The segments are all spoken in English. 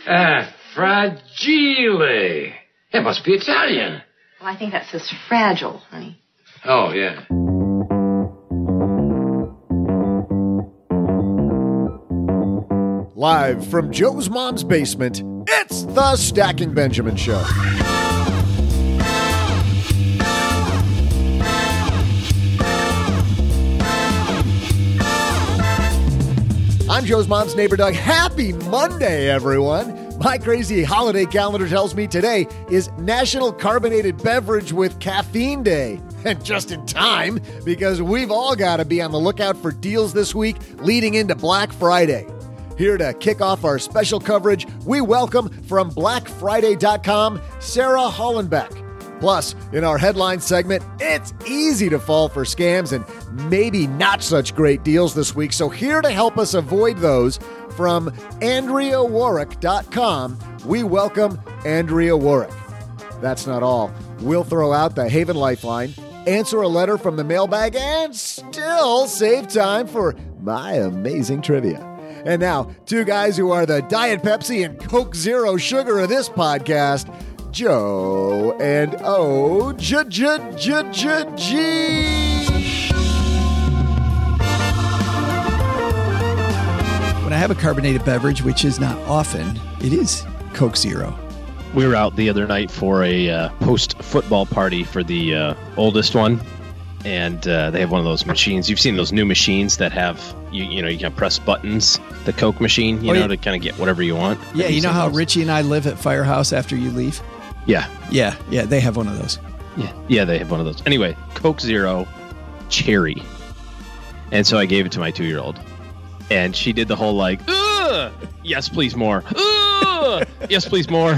Fragile. It must be Italian. Well, I think that says fragile, honey. Oh, yeah. Live from Joe's mom's basement, it's the Stacking Benjamin Show. I'm Joe's mom's neighbor, Doug. Happy Monday, everyone. My crazy holiday calendar tells me today is National Carbonated Beverage with Caffeine Day. And just in time, because we've all got to be on the lookout for deals this week leading into Black Friday. Here to kick off our special coverage, we welcome from BlackFriday.com, Sarah Hollenbeck. Plus, in our headline segment, it's easy to fall for scams and maybe not such great deals this week. So here to help us avoid those, from AndreaWarwick.com, we welcome Andrea Warwick. That's not all. We'll throw out the Haven Lifeline, answer a letter from the mailbag, and still save time for my amazing trivia. And now, two guys who are the Diet Pepsi and Coke Zero sugar of this podcast, Joe and O.G. When I have a carbonated beverage, which is not often, it is Coke Zero. We were out the other night for a post-football party for the oldest one, and they have one of those machines. You've seen those new machines that have, you can press buttons, the Coke machine, to kind of get whatever you want. Yeah, you know how those? Richie and I live at Firehouse after you leave? Yeah. Yeah, they have one of those. Yeah, they have one of those. Anyway, Coke Zero cherry. And so I gave it to my 2-year-old. And she did the whole like, ugh! Yes, please more. Ugh! Yes, please more.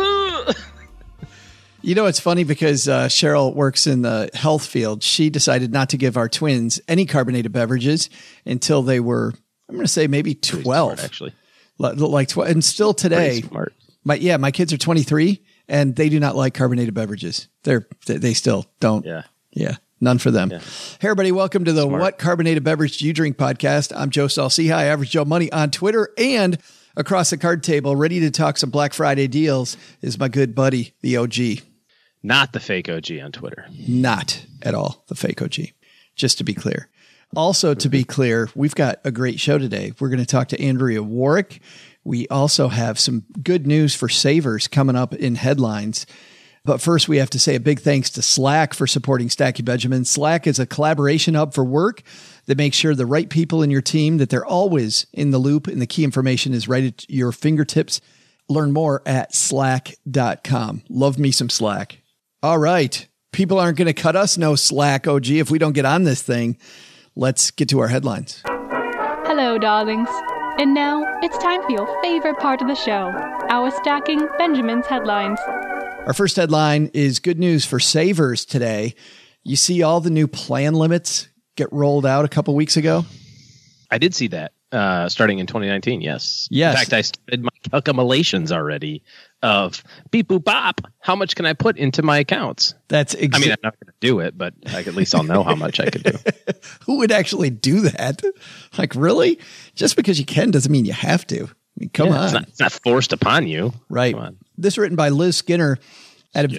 You know, it's funny because Cheryl works in the health field. She decided not to give our twins any carbonated beverages until they were, I'm going to say maybe 12. Smart, actually. Like 12. And still today, smart. My kids are 23 and they do not like carbonated beverages. They still don't. Yeah. None for them. Yeah. Hey, everybody. Welcome to the What Carbonated Beverage Do You Drink podcast. I'm Joe Saul-Sehy, Average Joe Money on Twitter, and across the card table, ready to talk some Black Friday deals, is my good buddy, the OG. Not the fake OG on Twitter. Not at all the fake OG, just to be clear. Also, to be clear, we've got a great show today. We're going to talk to Andrea Warwick. We also have some good news for savers coming up in headlines. But first, we have to say a big thanks to Slack for supporting Stacking Benjamin. Slack is a collaboration hub for work that makes sure the right people in your team, that they're always in the loop and the key information is right at your fingertips. Learn more at slack.com. Love me some Slack. All right. People aren't going to cut us no slack, OG, if we don't get on this thing. Let's get to our headlines. Hello, darlings. And now it's time for your favorite part of the show, our Stacking Benjamin's headlines. Our first headline is good news for savers today. You see all the new plan limits get rolled out a couple weeks ago? I did see that starting in 2019, yes. Yes. In fact, I started my calculations already of beep, boop, bop. How much can I put into my accounts? I'm not going to do it, but at least I'll know how much I could do. Who would actually do that? Like, really? Just because you can doesn't mean you have to. I mean, come on. It's not forced upon you. Right. Come on. This is written by Liz Skinner at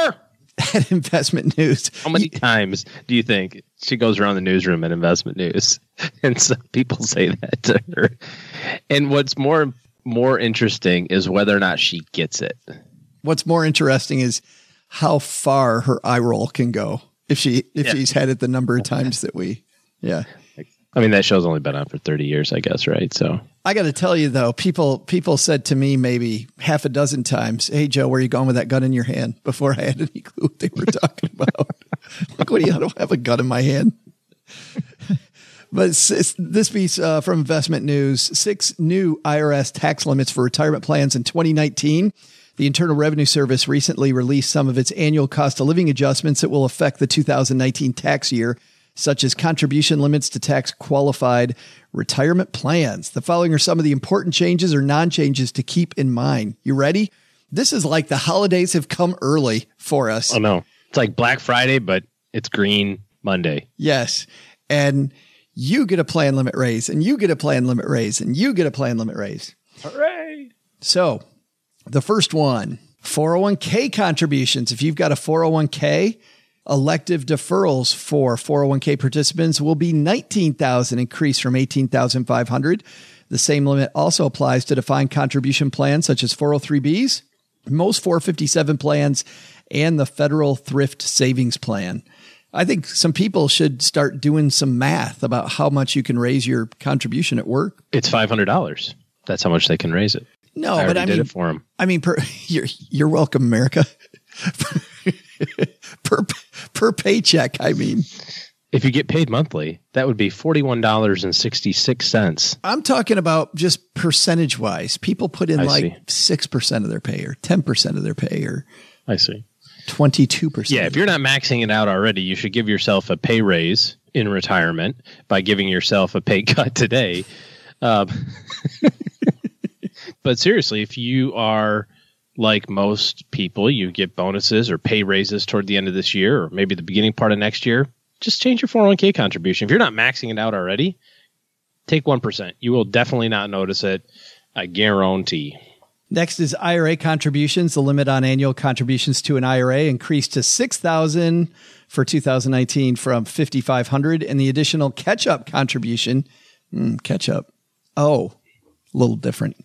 Investment News. How many times do you think she goes around the newsroom at Investment News and some people say that to her? And what's more interesting is whether or not she gets it. What's more interesting is how far her eye roll can go if she's had it the number of times that we. Yeah. I mean, that show's only been on for 30 years, I guess, right? So I got to tell you, though, people said to me maybe half a dozen times, "Hey, Joe, where are you going with that gun in your hand?" Before I had any clue what they were talking about. Like, what do you? I don't have a gun in my hand. But this piece from Investment News, 6 new IRS tax limits for retirement plans in 2019. The Internal Revenue Service recently released some of its annual cost of living adjustments that will affect the 2019 tax year, such as contribution limits to tax-qualified retirement plans. The following are some of the important changes or non-changes to keep in mind. You ready? This is like the holidays have come early for us. Oh, no. It's like Black Friday, but it's Green Monday. Yes. And you get a plan limit raise, and you get a plan limit raise, and you get a plan limit raise. Hooray! So the first one, 401k contributions. If you've got a 401k, elective deferrals for 401k participants will be $19,000, increase from $18,500. The same limit also applies to defined contribution plans such as 403bs, most 457 plans, and the federal thrift savings plan. I think some people should start doing some math about how much you can raise your contribution at work. It's $500. That's how much they can raise it. No, I but I did mean, it for them. I mean, you're welcome, America. per paycheck. I mean, if you get paid monthly, that would be $41.66. I'm talking about just percentage wise. People put in I like 6% of their pay or 10% of their pay or I see. 22%. Yeah, if you're not maxing it out already, you should give yourself a pay raise in retirement by giving yourself a pay cut today. But seriously, if you are like most people, you get bonuses or pay raises toward the end of this year or maybe the beginning part of next year, just change your 401k contribution. If you're not maxing it out already, take 1%. You will definitely not notice it. I guarantee. Next is IRA contributions. The limit on annual contributions to an IRA increased to $6,000 for 2019 from $5,500, and the additional catch-up contribution, catch-up, a little different.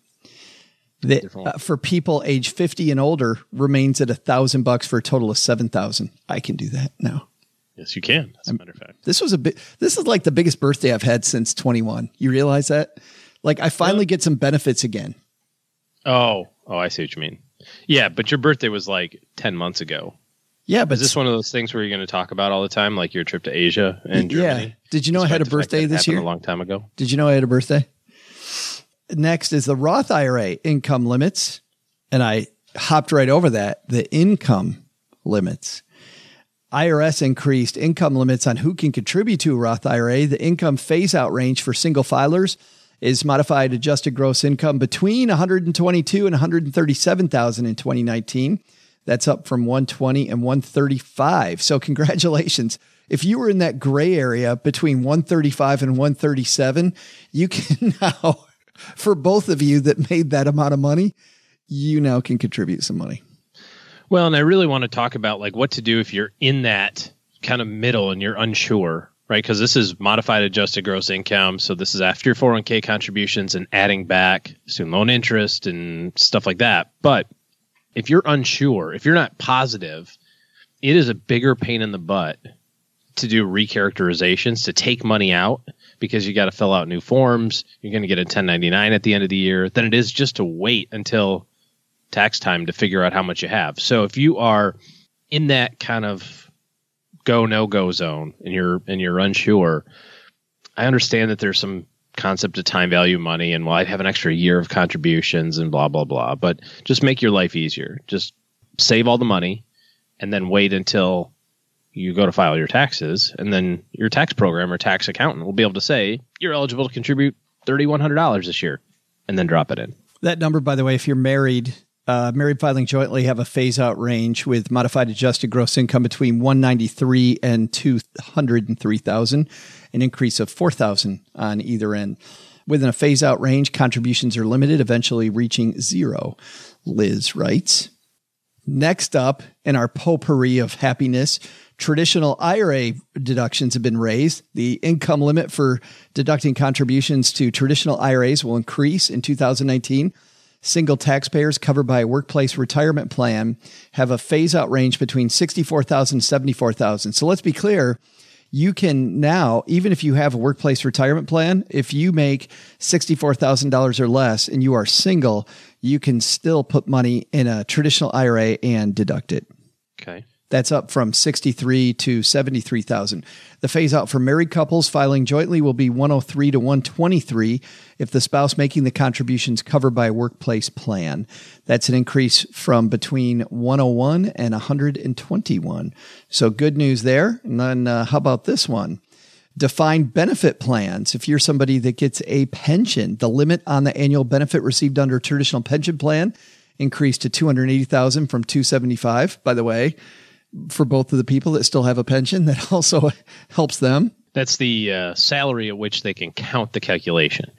For people age 50 and older, remains at $1,000 for a total of $7,000. I can do that now. Yes, you can. As a matter of fact, this is like the biggest birthday I've had since 21. You realize that? Like I finally get some benefits again. Oh, I see what you mean. Yeah, but your birthday was like 10 months ago. Yeah, but is this one of those things where you're going to talk about all the time, like your trip to Asia and Germany? Yeah. Did you know I had a birthday this year? A long time ago. Did you know I had a birthday? Next is the Roth IRA income limits, and I hopped right over that. The income limits. IRS increased income limits on who can contribute to a Roth IRA. The income phase-out range for single filers is modified adjusted gross income between $122,000 and $137,000 in 2019. That's up from $120,000 and $135,000. So congratulations. If you were in that gray area between $135,000 and $137,000, you can now, for both of you that made that amount of money, you now can contribute some money. Well, and I really want to talk about like what to do if you're in that kind of middle and you're unsure, right? Because this is modified adjusted gross income. So this is after your 401k contributions and adding back student loan interest and stuff like that. But if you're unsure, if you're not positive, it is a bigger pain in the butt to do recharacterizations, to take money out because you got to fill out new forms. You're going to get a 1099 at the end of the year than it is just to wait until tax time to figure out how much you have. So if you are in that kind of go, no go zone and you're unsure, I understand that there's some concept of time value money and well, I'd have an extra year of contributions and blah, blah, blah, but just make your life easier. Just save all the money and then wait until you go to file your taxes, and then your tax program or tax accountant will be able to say you're eligible to contribute $3,100 this year and then drop it in. That number, by the way, if you're married filing jointly have a phase-out range with modified adjusted gross income between $193,000 and $203,000, an increase of $4,000 on either end. Within a phase-out range, contributions are limited, eventually reaching zero, Liz writes. Next up, in our potpourri of happiness, traditional IRA deductions have been raised. The income limit for deducting contributions to traditional IRAs will increase in 2019. Single taxpayers covered by a workplace retirement plan have a phase-out range between $64,000 and $74,000. So let's be clear. You can now, even if you have a workplace retirement plan, if you make $64,000 or less and you are single, you can still put money in a traditional IRA and deduct it. Okay. That's up from $63,000 to $73,000. The phase out for married couples filing jointly will be $103,000 to $123,000 if the spouse making the contributions covered by a workplace plan. That's an increase from between $101,000 and $121,000. So good news there. And then how about this one? Defined benefit plans. If you're somebody that gets a pension, the limit on the annual benefit received under a traditional pension plan increased to $280,000 from $275,000. By the way, for both of the people that still have a pension, that also helps them. That's the salary at which they can count the calculation. Yep.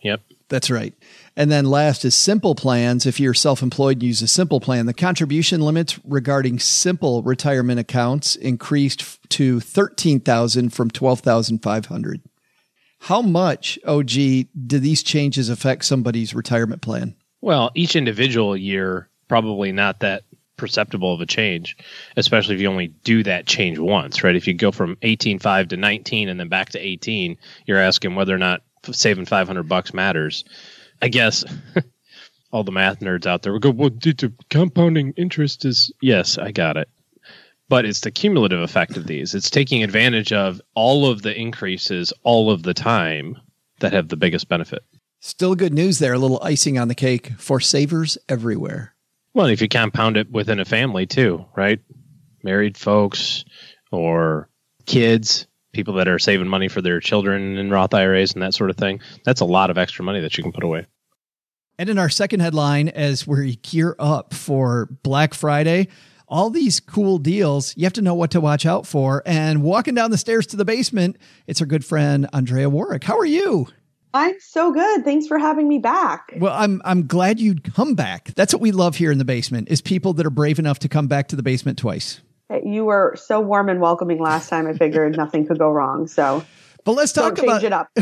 That's right. And then last is simple plans. If you're self-employed, use a simple plan. The contribution limits regarding simple retirement accounts increased to $13,000 from $12,500. How much, OG, do these changes affect somebody's retirement plan? Well, each individual year, probably not that perceptible of a change, especially if you only do that change once, right? If you go from 18.5 to 19 and then back to 18, you're asking whether or not saving $500 matters. I guess all the math nerds out there will go, well, the compounding interest is, yes, I got it. But it's the cumulative effect of these. It's taking advantage of all of the increases all of the time that have the biggest benefit. Still good news there, a little icing on the cake for savers everywhere. Well, if you compound it within a family too, right? Married folks or kids, people that are saving money for their children in Roth IRAs and that sort of thing. That's a lot of extra money that you can put away. And in our second headline, as we gear up for Black Friday, all these cool deals, you have to know what to watch out for. And walking down the stairs to the basement, it's our good friend, Andrea Warwick. How are you? I'm so good. Thanks for having me back. Well, I'm glad you'd come back. That's what we love here in the basement, is people that are brave enough to come back to the basement twice. You were so warm and welcoming last time. I figured nothing could go wrong. So, but let's talk about change it up.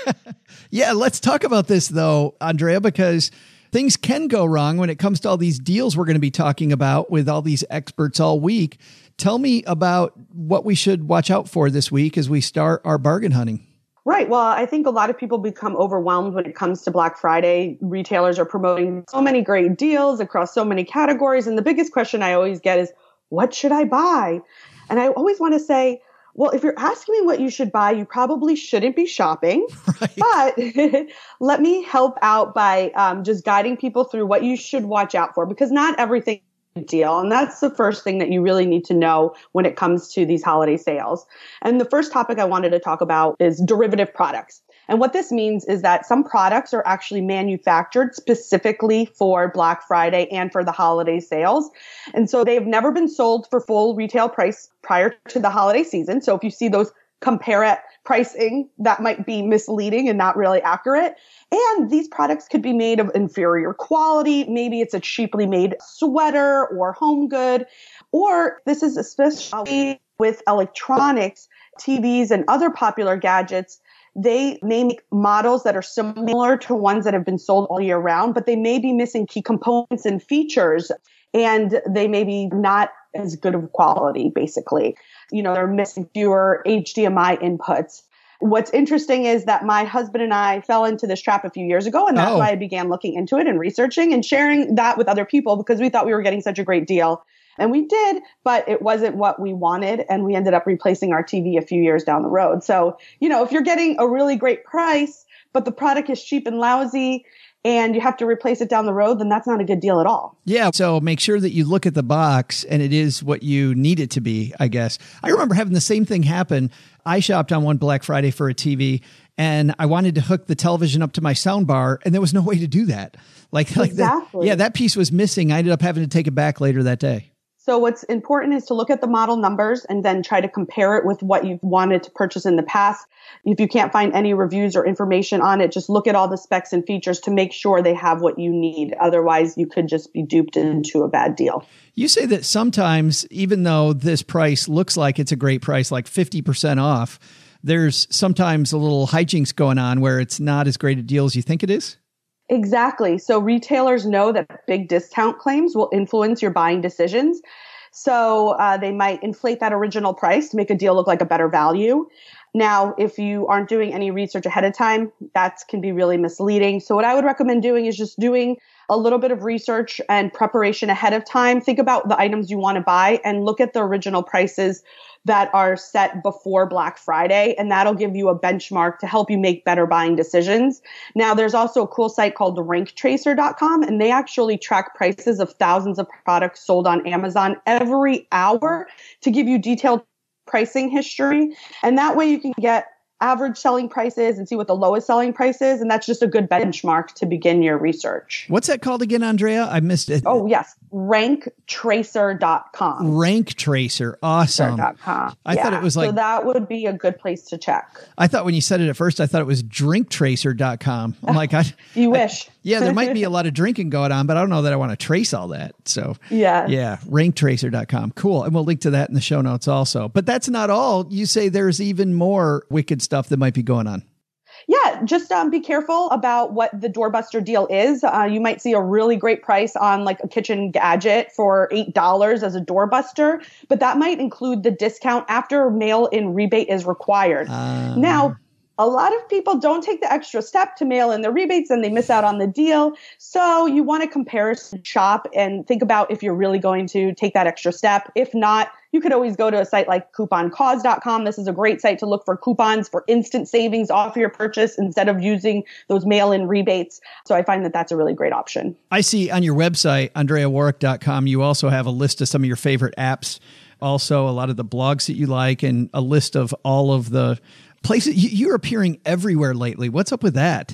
Yeah, let's talk about this though, Andrea, because things can go wrong when it comes to all these deals we're going to be talking about with all these experts all week. Tell me about what we should watch out for this week as we start our bargain hunting. Right. Well, I think a lot of people become overwhelmed when it comes to Black Friday. Retailers are promoting so many great deals across so many categories. And the biggest question I always get is, what should I buy? And I always want to say, well, if you're asking me what you should buy, you probably shouldn't be shopping. Right. But let me help out by just guiding people through what you should watch out for, because not everything is a deal. And that's the first thing that you really need to know when it comes to these holiday sales. And the first topic I wanted to talk about is derivative products. And what this means is that some products are actually manufactured specifically for Black Friday and for the holiday sales. And so they have never been sold for full retail price prior to the holiday season. So if you see those compare at pricing, that might be misleading and not really accurate. And these products could be made of inferior quality. Maybe it's a cheaply made sweater or home good. Or this is especially with electronics, TVs, and other popular gadgets. They may make models that are similar to ones that have been sold all year round, but they may be missing key components and features, and they may be not as good of quality, basically. You know, they're missing fewer HDMI inputs. What's interesting is that my husband and I fell into this trap a few years ago, and that's why I began looking into it and researching and sharing that with other people, because we thought we were getting such a great deal. And we did, but it wasn't what we wanted. And we ended up replacing our TV a few years down the road. So, you know, if you're getting a really great price, but the product is cheap and lousy and you have to replace it down the road, then that's not a good deal at all. Yeah. So make sure that you look at the box and it is what you need it to be, I guess. I remember having the same thing happen. I shopped on one Black Friday for a TV and I wanted to hook the television up to my sound bar and there was no way to do that. Exactly. That piece was missing. I ended up having to take it back later that day. So what's important is to look at the model numbers and then try to compare it with what you've wanted to purchase in the past. If you can't find any reviews or information on it, just look at all the specs and features to make sure they have what you need. Otherwise, you could just be duped into a bad deal. You say that sometimes, even though this price looks like it's a great price, like 50% off, there's sometimes a little hijinks going on where it's not as great a deal as you think it is? Exactly. So retailers know that big discount claims will influence your buying decisions. So they might inflate that original price to make a deal look like a better value. Now, if you aren't doing any research ahead of time, that can be really misleading. So what I would recommend doing is just doing a little bit of research and preparation ahead of time. Think about the items you want to buy and look at the original prices that are set before Black Friday, and that'll give you a benchmark to help you make better buying decisions. Now, there's also a cool site called ranktracer.com, and they actually track prices of thousands of products sold on Amazon every hour to give you detailed pricing history. And that way you can get average selling prices and see what the lowest selling price is. And that's just a good benchmark to begin your research. What's that called again, Andrea? I missed it. Oh, yes. ranktracer.com. Rank Tracer. Awesome. I thought it was like, so that would be a good place to check. I thought when you said it at first, I thought it was drinktracer.com. I'm like, you wish. Yeah, there might be a lot of drinking going on, but I don't know that I want to trace all that. So yeah, ranktracer.com. Cool. And we'll link to that in the show notes also. But that's not all. You say there's even more wicked stuff that might be going on. Yeah, just be careful about what the doorbuster deal is. You might see a really great price on like a kitchen gadget for $8 as a doorbuster, but that might include the discount after mail-in rebate is required. Now, a lot of people don't take the extra step to mail in the rebates and they miss out on the deal. So you want to comparison shop and think about if you're really going to take that extra step. If not, you could always go to a site like couponcause.com. This is a great site to look for coupons for instant savings off your purchase instead of using those mail-in rebates. So I find that that's a really great option. I see on your website, AndreaWarwick.com, you also have a list of some of your favorite apps, also a lot of the blogs that you like, and a list of all of the places. You're appearing everywhere lately. What's up with that?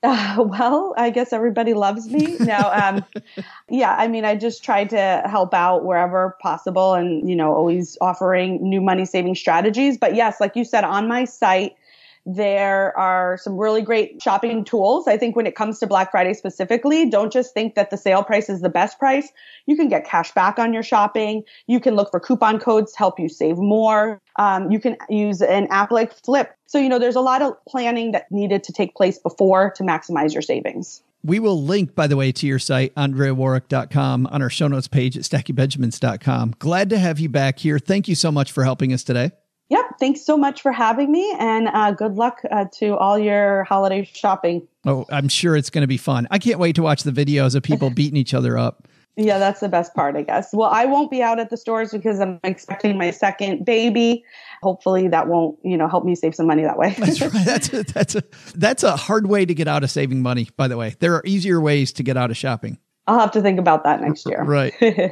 Well, I guess everybody loves me. No, yeah, I mean, I just try to help out wherever possible and, always offering new money saving strategies. But yes, like you said, on my site, there are some really great shopping tools. I think when it comes to Black Friday specifically, don't just think that the sale price is the best price. You can get cash back on your shopping. You can look for coupon codes to help you save more. You can use an app like Flip. So, there's a lot of planning that needed to take place before to maximize your savings. We will link, by the way, to your site, AndreaWarwick.com, on our show notes page at StackyBenjamins.com. Glad to have you back here. Thank you so much for helping us today. Yep. Thanks so much for having me, and good luck to all your holiday shopping. Oh, I'm sure it's going to be fun. I can't wait to watch the videos of people beating each other up. Yeah, that's the best part, I guess. Well, I won't be out at the stores because I'm expecting my second baby. Hopefully that won't, help me save some money that way. That's right. That's a hard way to get out of saving money, by the way. There are easier ways to get out of shopping. I'll have to think about that next year. Right.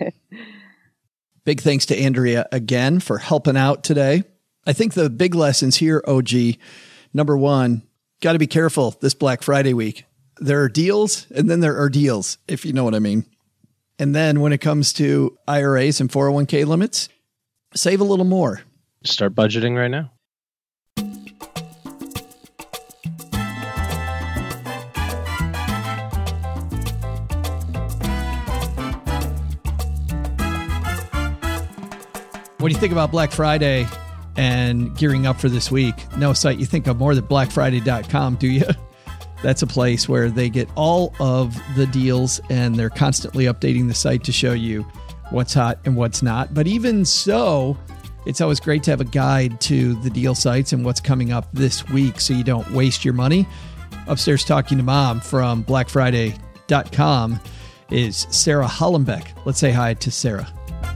Big thanks to Andrea again for helping out today. I think the big lessons here, OG, number one, got to be careful this Black Friday week. There are deals and then there are deals, if you know what I mean. And then when it comes to IRAs and 401k limits, save a little more. Start budgeting right now. What do you think about Black Friday and gearing up for this week? No site you think of more than BlackFriday.com, do you? That's a place where they get all of the deals and they're constantly updating the site to show you what's hot and what's not. But even so, it's always great to have a guide to the deal sites and what's coming up this week so you don't waste your money. Upstairs talking to Mom from BlackFriday.com is Sarah Hollenbeck. Let's say hi to Sarah.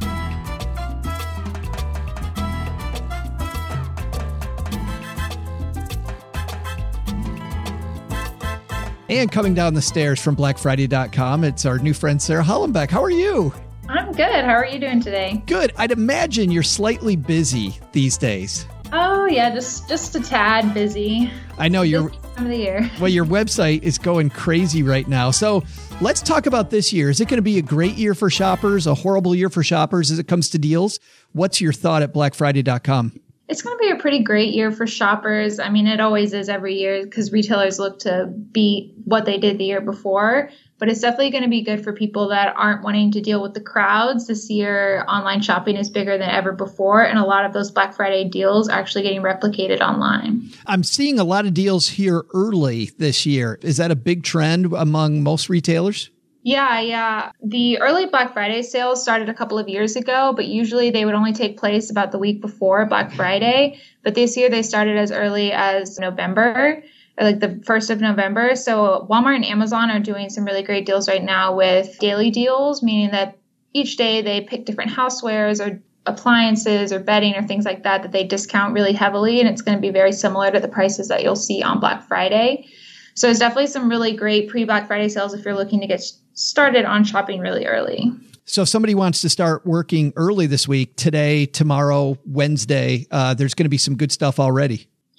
And coming down the stairs from BlackFriday.com, it's our new friend, Sarah Hollenbeck. How are you? I'm good. How are you doing today? Good. I'd imagine you're slightly busy these days. Oh, yeah, just a tad busy. I know you're. Time of the year. Well, your website is going crazy right now. So let's talk about this year. Is it going to be a great year for shoppers, a horrible year for shoppers as it comes to deals? What's your thought at BlackFriday.com? It's going to be a pretty great year for shoppers. I mean, it always is every year because retailers look to beat what they did the year before. But it's definitely going to be good for people that aren't wanting to deal with the crowds. This year, online shopping is bigger than ever before. And a lot of those Black Friday deals are actually getting replicated online. I'm seeing a lot of deals here early this year. Is that a big trend among most retailers? Yeah. The early Black Friday sales started a couple of years ago, but usually they would only take place about the week before Black Friday. But this year they started as early as November, like the 1st of November. So Walmart and Amazon are doing some really great deals right now with daily deals, meaning that each day they pick different housewares or appliances or bedding or things like that they discount really heavily. And it's going to be very similar to the prices that you'll see on Black Friday. So there's definitely some really great pre-Black Friday sales if you're looking to get started on shopping really early. So if somebody wants to start working early this week, today, tomorrow, Wednesday, there's going to be some good stuff already.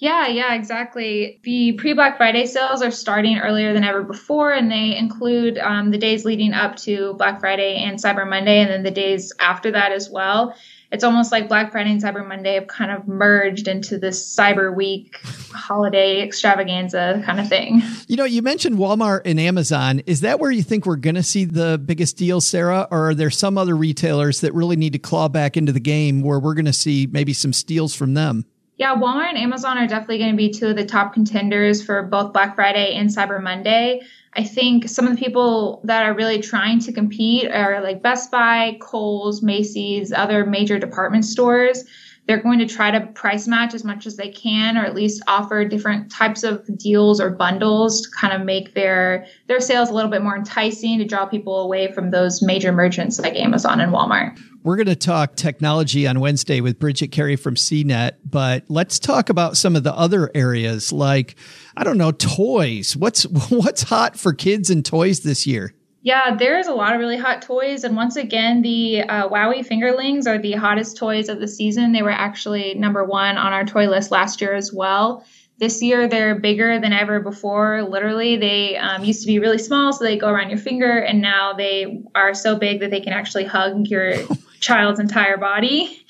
Yeah, exactly. The pre-Black Friday sales are starting earlier than ever before, and they include the days leading up to Black Friday and Cyber Monday, and then the days after that as well. It's almost like Black Friday and Cyber Monday have kind of merged into this Cyber Week holiday extravaganza kind of thing. You know, you mentioned Walmart and Amazon. Is that where you think we're going to see the biggest deals, Sarah? Or are there some other retailers that really need to claw back into the game where we're going to see maybe some steals from them? Yeah, Walmart and Amazon are definitely going to be two of the top contenders for both Black Friday and Cyber Monday. I think some of the people that are really trying to compete are like Best Buy, Kohl's, Macy's, other major department stores. They're going to try to price match as much as they can, or at least offer different types of deals or bundles to kind of make their sales a little bit more enticing, to draw people away from those major merchants like Amazon and Walmart. We're going to talk technology on Wednesday with Bridget Carey from CNET, but let's talk about some of the other areas like, I don't know, toys. What's hot for kids and toys this year? Yeah, there's a lot of really hot toys. And once again, the Wowie Fingerlings are the hottest toys of the season. They were actually number one on our toy list last year as well. This year, they're bigger than ever before. Literally, they used to be really small, so they go around your finger. And now they are so big that they can actually hug your child's entire body.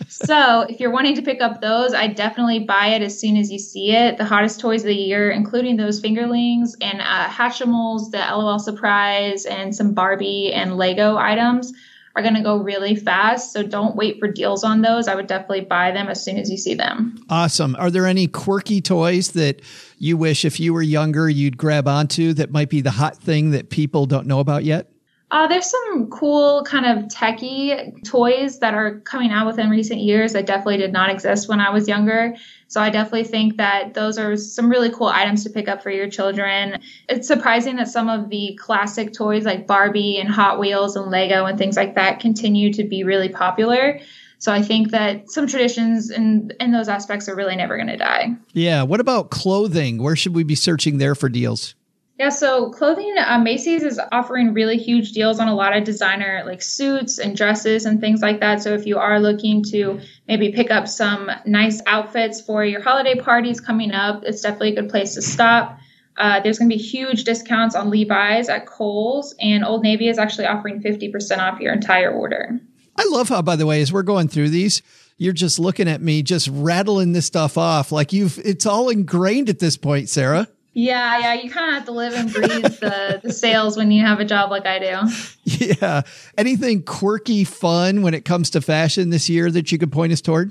So if you're wanting to pick up those, I definitely buy it as soon as you see it. The hottest toys of the year, including those Fingerlings and Hatchimals, the LOL Surprise, and some Barbie and Lego items, are going to go really fast. So don't wait for deals on those. I would definitely buy them as soon as you see them. Awesome. Are there any quirky toys that you wish if you were younger you'd grab onto that might be the hot thing that people don't know about yet? There's some cool kind of techie toys that are coming out within recent years that definitely did not exist when I was younger. So I definitely think that those are some really cool items to pick up for your children. It's surprising that some of the classic toys like Barbie and Hot Wheels and Lego and things like that continue to be really popular. So I think that some traditions in those aspects are really never going to die. Yeah. What about clothing? Where should we be searching there for deals? Yeah, so clothing, Macy's is offering really huge deals on a lot of designer like suits and dresses and things like that. So if you are looking to maybe pick up some nice outfits for your holiday parties coming up, it's definitely a good place to stop. There's going to be huge discounts on Levi's at Kohl's, and Old Navy is actually offering 50% off your entire order. I love how, by the way, as we're going through these, you're just looking at me, just rattling this stuff off. Like it's all ingrained at this point, Sarah. Yeah. You kind of have to live and breathe the sales when you have a job like I do. Yeah. Anything quirky, fun when it comes to fashion this year that you could point us toward?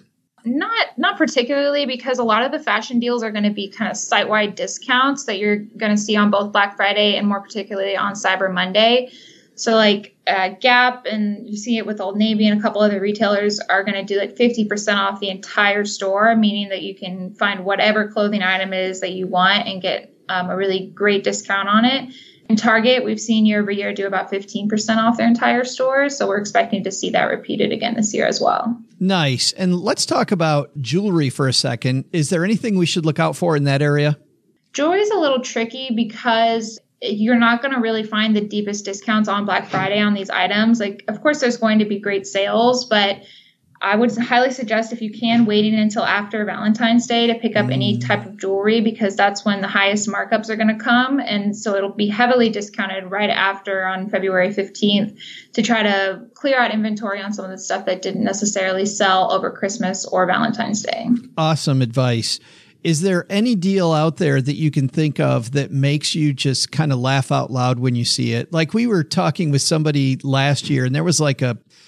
Not particularly, because a lot of the fashion deals are going to be kind of site-wide discounts that you're going to see on both Black Friday and more particularly on Cyber Monday. So like Gap, and you see it with Old Navy and a couple other retailers, are going to do like 50% off the entire store, meaning that you can find whatever clothing item it is that you want and get a really great discount on it. In Target, we've seen year over year do about 15% off their entire store. So we're expecting to see that repeated again this year as well. Nice. And let's talk about jewelry for a second. Is there anything we should look out for in that area? Jewelry is a little tricky because you're not going to really find the deepest discounts on Black Friday on these items. Like, of course, there's going to be great sales, but I would highly suggest, if you can, waiting until after Valentine's Day to pick up any type of jewelry, because that's when the highest markups are going to come. And so it'll be heavily discounted right after on February 15th to try to clear out inventory on some of the stuff that didn't necessarily sell over Christmas or Valentine's Day. Awesome advice. Is there any deal out there that you can think of that makes you just kind of laugh out loud when you see it? Like, we were talking with somebody last year, and there was like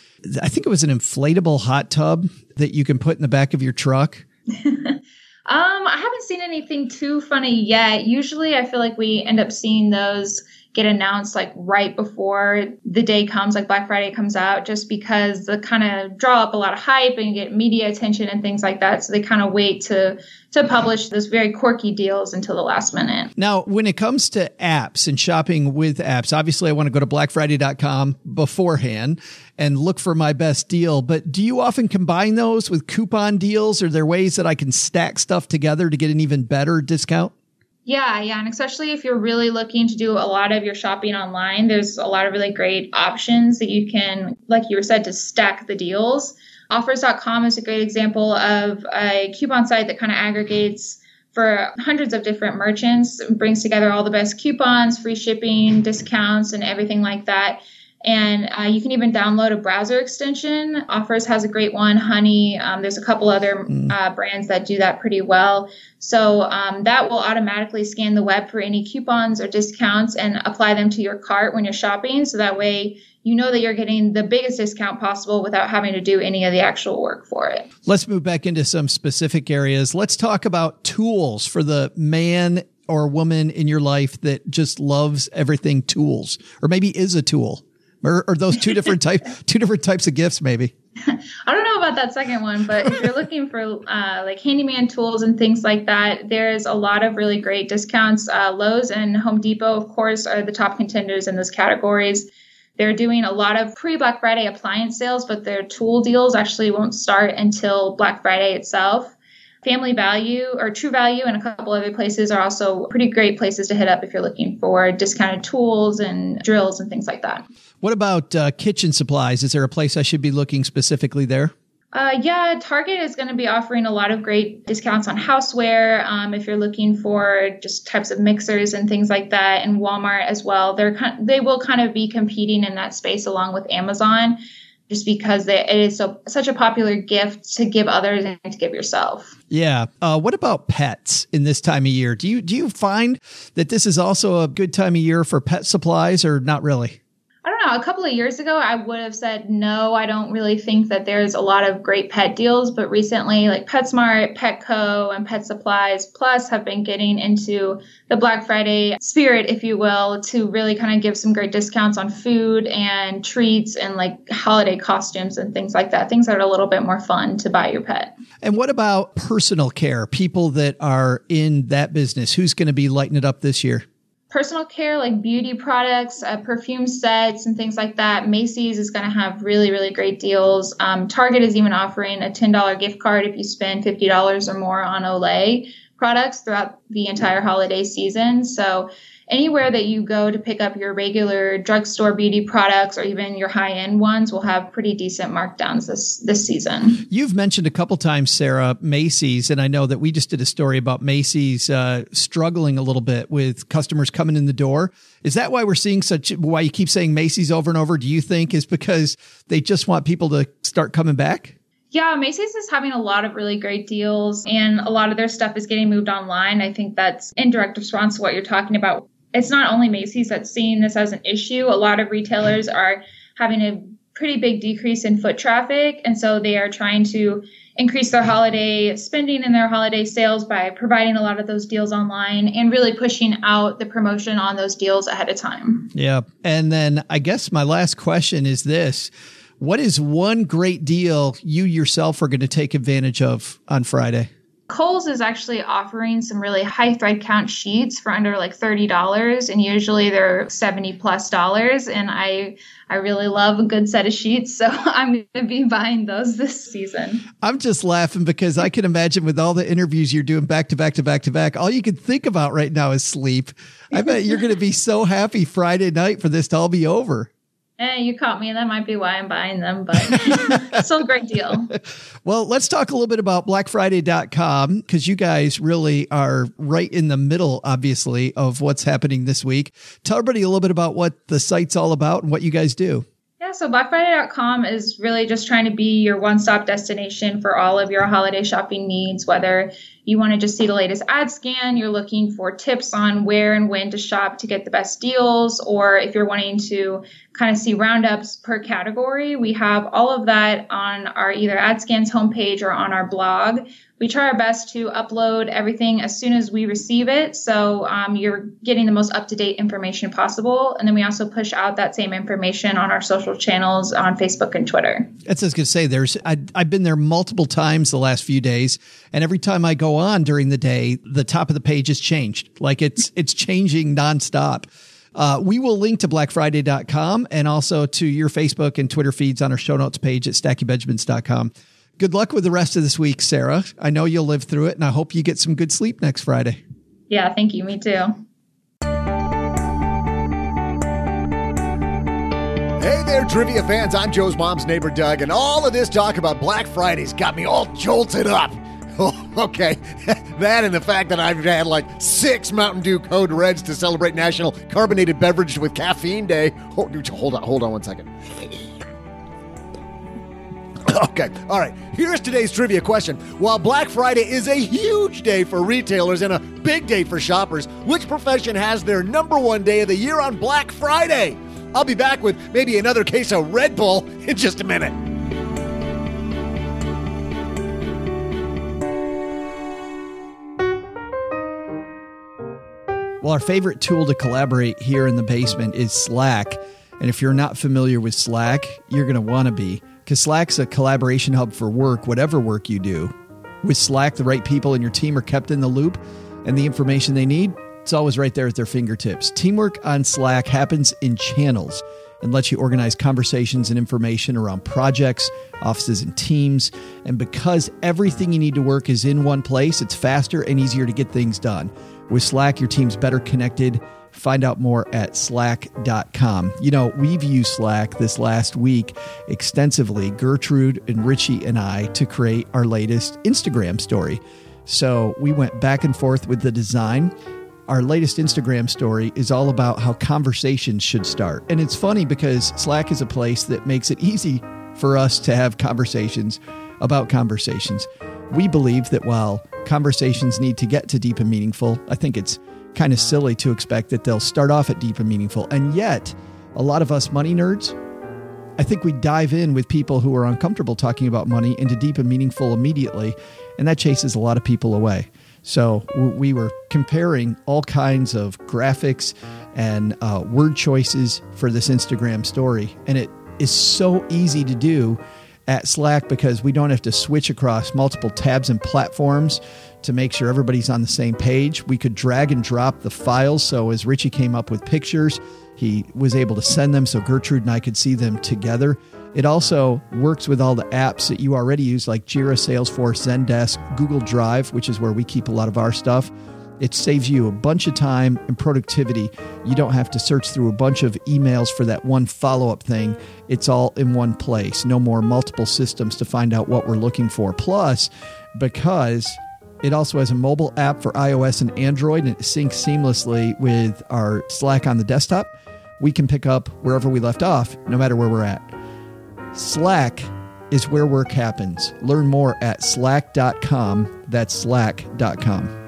I think it was an inflatable hot tub that you can put in the back of your truck. I haven't seen anything too funny yet. Usually I feel like we end up seeing those get announced like right before the day comes, like Black Friday comes out, just because they kind of draw up a lot of hype and get media attention and things like that. So they kind of wait to publish those very quirky deals until the last minute. Now, when it comes to apps and shopping with apps, obviously I want to go to blackfriday.com beforehand and look for my best deal. But do you often combine those with coupon deals? Are there ways that I can stack stuff together to get an even better discount? Yeah. And especially if you're really looking to do a lot of your shopping online, there's a lot of really great options that you can, like you were said, to stack the deals. Offers.com is a great example of a coupon site that kind of aggregates for hundreds of different merchants. It brings together all the best coupons, free shipping, discounts, and everything like that. And you can even download a browser extension. Offers has a great one, Honey. There's a couple other brands that do that pretty well. So that will automatically scan the web for any coupons or discounts and apply them to your cart when you're shopping. So that way you know that you're getting the biggest discount possible without having to do any of the actual work for it. Let's move back into some specific areas. Let's talk about tools for the man or woman in your life that just loves everything tools, or maybe is a tool. Or those two different types of gifts, maybe. I don't know about that second one, but if you're looking for like handyman tools and things like that, there's a lot of really great discounts. Lowe's and Home Depot, of course, are the top contenders in those categories. They're doing a lot of pre-Black Friday appliance sales, but their tool deals actually won't start until Black Friday itself. Family Value or True Value and a couple other places are also pretty great places to hit up if you're looking for discounted tools and drills and things like that. What about kitchen supplies? Is there a place I should be looking specifically there? Yeah, Target is going to be offering a lot of great discounts on houseware. If you're looking for just types of mixers and things like that, and Walmart as well, they will kind of be competing in that space along with Amazon, just because it is such a popular gift to give others and to give yourself. Yeah. What about pets in this time of year? Do you find that this is also a good time of year for pet supplies, or not really? I don't know. A couple of years ago, I would have said, no, I don't really think that there's a lot of great pet deals. But recently, like PetSmart, Petco, and Pet Supplies Plus have been getting into the Black Friday spirit, if you will, to really kind of give some great discounts on food and treats and like holiday costumes and things like that. Things that are a little bit more fun to buy your pet. And what about personal care? People that are in that business, who's going to be lighting it up this year? Personal care, like beauty products, perfume sets, and things like that. Macy's is going to have really, really great deals. Target is even offering a $10 gift card if you spend $50 or more on Olay products throughout the entire holiday season. So anywhere that you go to pick up your regular drugstore beauty products or even your high-end ones will have pretty decent markdowns this season. You've mentioned a couple times, Sarah, Macy's, and I know that we just did a story about Macy's struggling a little bit with customers coming in the door. Is that why we're seeing why you keep saying Macy's over and over? Do you think is because they just want people to start coming back? Yeah, Macy's is having a lot of really great deals, and a lot of their stuff is getting moved online. I think that's in direct response to what you're talking about. It's not only Macy's that's seeing this as an issue. A lot of retailers are having a pretty big decrease in foot traffic. And so they are trying to increase their holiday spending and their holiday sales by providing a lot of those deals online and really pushing out the promotion on those deals ahead of time. Yeah. And then I guess my last question is this. What is one great deal you yourself are going to take advantage of on Friday? Kohl's is actually offering some really high thread count sheets for under like $30, and usually they're $70+. And I really love a good set of sheets, so I'm going to be buying those this season. I'm just laughing because I can imagine with all the interviews you're doing back to back to back to back, all you can think about right now is sleep. I bet you're going to be so happy Friday night for this to all be over. You caught me, and that might be why I'm buying them, but still a great deal. Well, let's talk a little bit about BlackFriday.com, because you guys really are right in the middle, obviously, of what's happening this week. Tell everybody a little bit about what the site's all about and what you guys do. Yeah, so BlackFriday.com is really just trying to be your one-stop destination for all of your holiday shopping needs, whether you want to just see the latest ad scan, you're looking for tips on where and when to shop to get the best deals, or if you're wanting to kind of see roundups per category, we have all of that on our either AdScans homepage or on our blog. We try our best to upload everything as soon as we receive it, so you're getting the most up-to-date information possible. And then we also push out that same information on our social channels on Facebook and Twitter. That's what I was going to say. I've been there multiple times the last few days, and every time I go on during the day, the top of the page has changed. Like it's changing nonstop. We will link to BlackFriday.com and also to your Facebook and Twitter feeds on our show notes page at StackyBenjamins.com. Good luck with the rest of this week, Sarah. I know you'll live through it, and I hope you get some good sleep next Friday. Yeah, thank you. Me too. Hey there, trivia fans. I'm Joe's mom's neighbor, Doug, and all of this talk about Black Friday's got me all jolted up. Oh, okay. That and the fact that I've had like 6 Mountain Dew Code Reds to celebrate National Carbonated Beverage with Caffeine Day. Oh, hold on 1 second. Okay, all right. Here's today's trivia question. While Black Friday is a huge day for retailers and a big day for shoppers, which profession has their number one day of the year on Black Friday? I'll be back with maybe another case of Red Bull in just a minute. Well, our favorite tool to collaborate here in the basement is Slack. And if you're not familiar with Slack, you're going to want to be, because Slack's a collaboration hub for work, whatever work you do. With Slack, the right people in your team are kept in the loop, and the information they need, it's always right there at their fingertips. Teamwork on Slack happens in channels and lets you organize conversations and information around projects, offices, and teams. And because everything you need to work is in one place, it's faster and easier to get things done. With Slack, your team's better connected. Find out more at slack.com. You know, we've used Slack this last week extensively, Gertrude and Richie and I, to create our latest Instagram story. So we went back and forth with the design. Our latest Instagram story is all about how conversations should start. And it's funny because Slack is a place that makes it easy for us to have conversations about conversations. We believe that while conversations need to get to deep and meaningful, I think it's kind of silly to expect that they'll start off at deep and meaningful. And yet, a lot of us money nerds, I think we dive in with people who are uncomfortable talking about money into deep and meaningful immediately, and that chases a lot of people away. So we were comparing all kinds of graphics and word choices for this Instagram story, and it is so easy to do at Slack because we don't have to switch across multiple tabs and platforms to make sure everybody's on the same page. We could drag and drop the files. So as Richie came up with pictures, he was able to send them so Gertrude and I could see them together. It also works with all the apps that you already use, like Jira, Salesforce, Zendesk, Google Drive, which is where we keep a lot of our stuff. It saves you a bunch of time and productivity. You don't have to search through a bunch of emails for that one follow-up thing. It's all in one place. No more multiple systems to find out what we're looking for. Plus, because it also has a mobile app for iOS and Android, and it syncs seamlessly with our Slack on the desktop, we can pick up wherever we left off, no matter where we're at. Slack is where work happens. Learn more at slack.com. That's slack.com.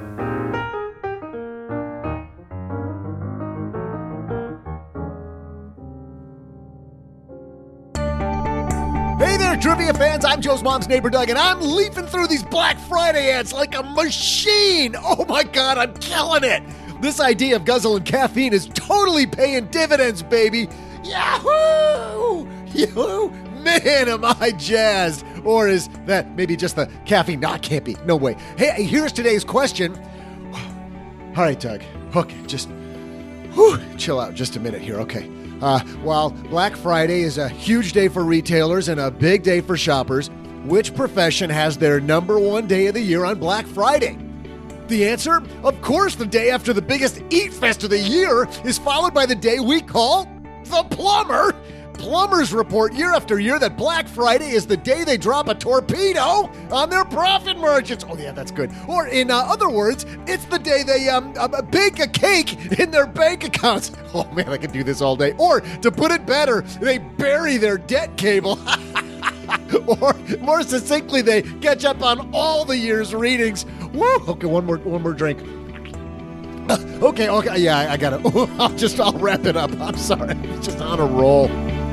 Hey there, trivia fans. I'm Joe's mom's neighbor, Doug, and I'm leafing through these Black Friday ads like a machine. Oh my God, I'm killing it. This idea of guzzling caffeine is totally paying dividends, baby. Yahoo! Yahoo! Man, am I jazzed. Or is that maybe just the caffeine? No, it can't be. No way. Hey, here's today's question. All right, Doug. Okay, just chill out just a minute here. Okay. While Black Friday is a huge day for retailers and a big day for shoppers, which profession has their number one day of the year on Black Friday? The answer? Of course, the day after the biggest eat fest of the year is followed by the day we call the plumber. Plumbers report year after year that Black Friday is the day they drop a torpedo on their profit margins. Oh, yeah, that's good. Or in other words, it's the day they bake a cake in their bank accounts. Oh, man, I could do this all day. Or, to put it better, they bury their debt cable. Or, more succinctly, they catch up on all the year's readings. Woo! Okay, one more drink. Okay, yeah, I got it. I'll wrap it up. I'm sorry. I'm just on a roll.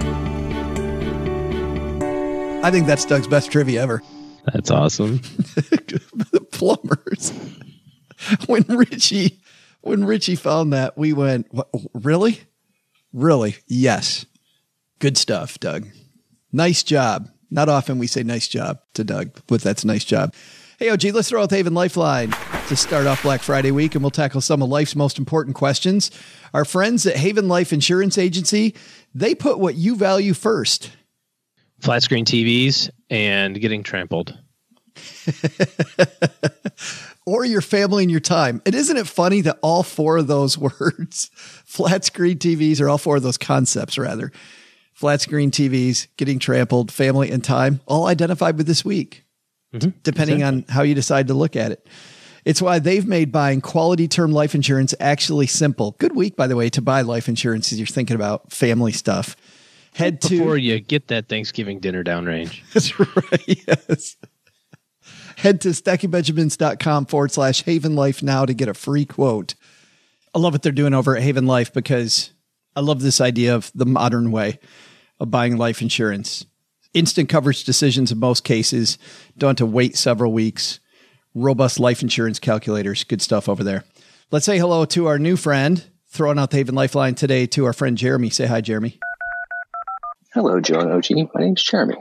I think that's Doug's best trivia ever. That's awesome. The plumbers. When Richie found that, we went, what, really? Really? Yes. Good stuff, Doug. Nice job. Not often we say nice job to Doug, but that's a nice job. Hey, OG, let's throw out the Haven Lifeline to start off Black Friday week, and we'll tackle some of life's most important questions. Our friends at Haven Life Insurance Agency, they put what you value first. Flat screen TVs and getting trampled. Or your family and your time. And isn't it funny that all four of those words, flat screen TVs, or all four of those concepts, rather, flat screen TVs, getting trampled, family, and time, all identified with this week. depending on how you decide to look at it. It's why they've made buying quality term life insurance actually simple. Good week, by the way, to buy life insurance as you're thinking about family stuff. Before you get that Thanksgiving dinner downrange. That's right, yes. Head to stackingbenjamins.com/Haven Life now to get a free quote. I love what they're doing over at Haven Life because I love this idea of the modern way of buying life insurance. Instant coverage decisions in most cases. Don't have to wait several weeks. Robust life insurance calculators. Good stuff over there. Let's say hello to our new friend, throwing out the Haven Lifeline today to our friend Jeremy. Say hi, Jeremy. Hello, Joe and OG. My name's Jeremy.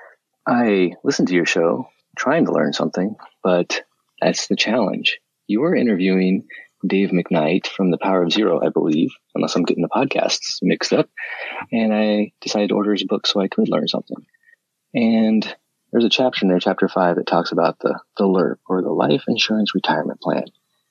I listen to your show, trying to learn something, but that's the challenge. You were interviewing Dave McKnight from The Power of Zero, I believe, unless I'm getting the podcasts mixed up. And I decided to order his book so I could learn something. And there's a chapter in there, chapter 5, that talks about the LIRP, or the Life Insurance Retirement Plan.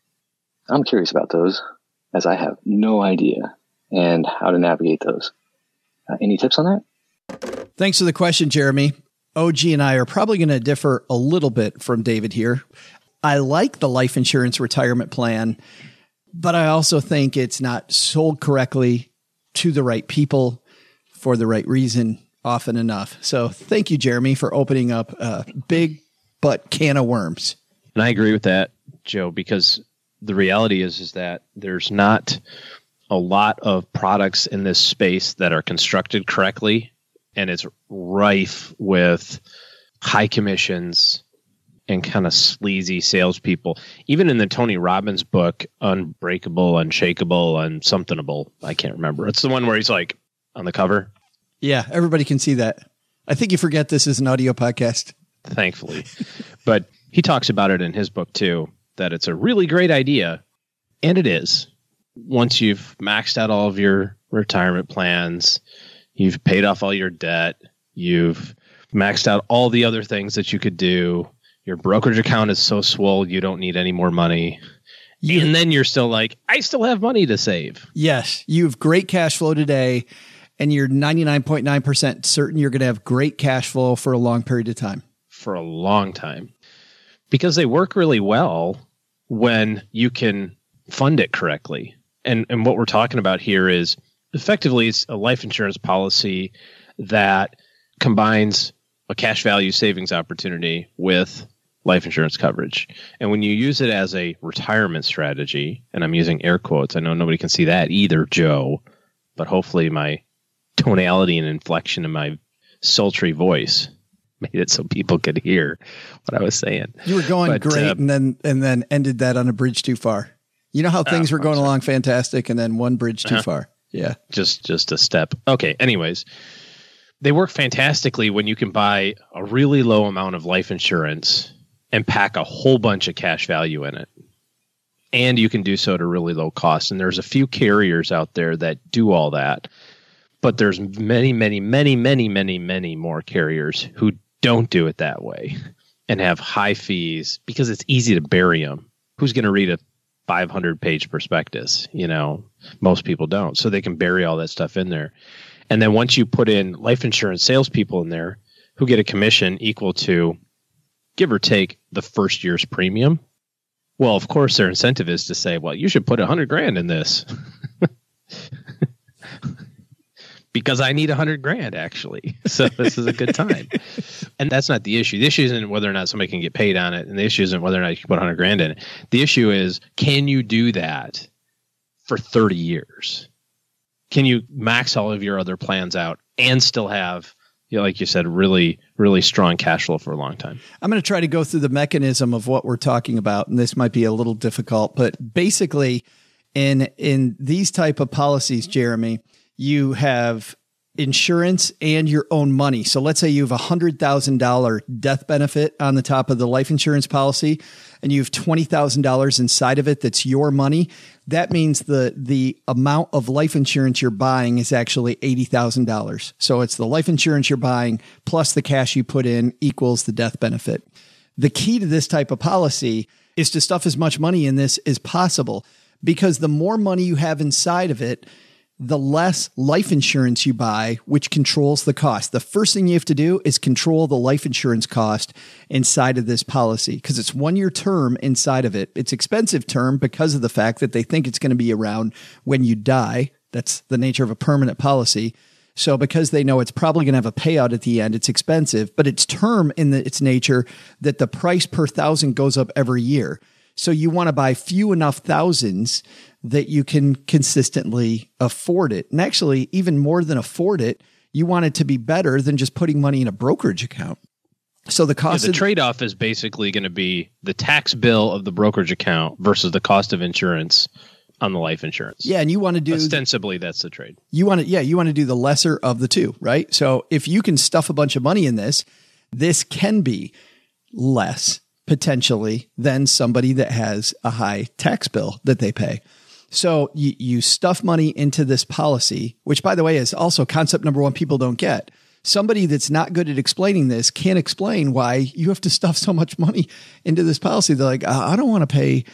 I'm curious about those, as I have no idea and how to navigate those. Any tips on that? Thanks for the question, Jeremy. OG and I are probably going to differ a little bit from David here. I like the life insurance retirement plan, but I also think it's not sold correctly to the right people for the right reason often enough. So thank you, Jeremy, for opening up a big but can of worms. And I agree with that, Joe, because the reality is that there's not a lot of products in this space that are constructed correctly, and it's rife with high commissions and kind of sleazy salespeople. Even in the Tony Robbins book, Unbreakable, Unshakable, Unsomethingable, I can't remember. It's the one where he's like on the cover. Yeah, everybody can see that. I think you forget this is an audio podcast. Thankfully. But he talks about it in his book too, that it's a really great idea. And it is. Once you've maxed out all of your retirement plans, you've paid off all your debt, you've maxed out all the other things that you could do, your brokerage account is so swole you don't need any more money. And then you're still like, I still have money to save. Yes, you have great cash flow today, and you're 99.9% certain you're going to have great cash flow for a long period of time. For a long time. Because they work really well when you can fund it correctly. And what we're talking about here is effectively it's a life insurance policy that combines a cash value savings opportunity with life insurance coverage. And when you use it as a retirement strategy, and I'm using air quotes, I know nobody can see that either, Joe, but hopefully my tonality and inflection in my sultry voice made it so people could hear what I was saying. You were going great and then ended that on a bridge too far. You know how things were going along fantastic and then one bridge too far. Yeah. Just a step. Okay. Anyways, they work fantastically when you can buy a really low amount of life insurance and pack a whole bunch of cash value in it. And you can do so at a really low cost. And there's a few carriers out there that do all that. But there's many, many, many, many, many, many more carriers who don't do it that way and have high fees because it's easy to bury them. Who's going to read a 500-page prospectus? You know, most people don't. So they can bury all that stuff in there. And then once you put in life insurance salespeople in there who get a commission equal to, give or take, the first year's premium, well, of course, their incentive is to say, well, you should put $100,000 in this. Because I need $100,000 actually. So this is a good time. And that's not the issue. The issue isn't whether or not somebody can get paid on it. And the issue isn't whether or not you can put $100,000 in it. The issue is, can you do that for 30 years? Can you max all of your other plans out and still have, you know, like you said, really, really strong cash flow for a long time? I'm going to try to go through the mechanism of what we're talking about. And this might be a little difficult, but basically in these type of policies, Jeremy, you have insurance and your own money. So let's say you have $100,000 death benefit on the top of the life insurance policy, and you have $20,000 inside of it that's your money. That means the amount of life insurance you're buying is actually $80,000. So it's the life insurance you're buying plus the cash you put in equals the death benefit. The key to this type of policy is to stuff as much money in this as possible, because the more money you have inside of it, the less life insurance you buy, which controls the cost. The first thing you have to do is control the life insurance cost inside of this policy because it's 1 year term inside of it. It's expensive term because of the fact that they think it's going to be around when you die. That's the nature of a permanent policy. So because they know it's probably going to have a payout at the end, it's expensive, but it's term in its nature that the price per thousand goes up every year. So you want to buy few enough thousands that you can consistently afford it. And actually, even more than afford it, you want it to be better than just putting money in a brokerage account. So the cost the trade-off is basically going to be the tax bill of the brokerage account versus the cost of insurance on the life insurance. Yeah, and you want to do ostensibly that's the trade. You want to do the lesser of the two, right? So if you can stuff a bunch of money in this can be less potentially than somebody that has a high tax bill that they pay. So you stuff money into this policy, which by the way is also concept number one people don't get. Somebody that's not good at explaining this can't explain why you have to stuff so much money into this policy. They're like, I don't want to pay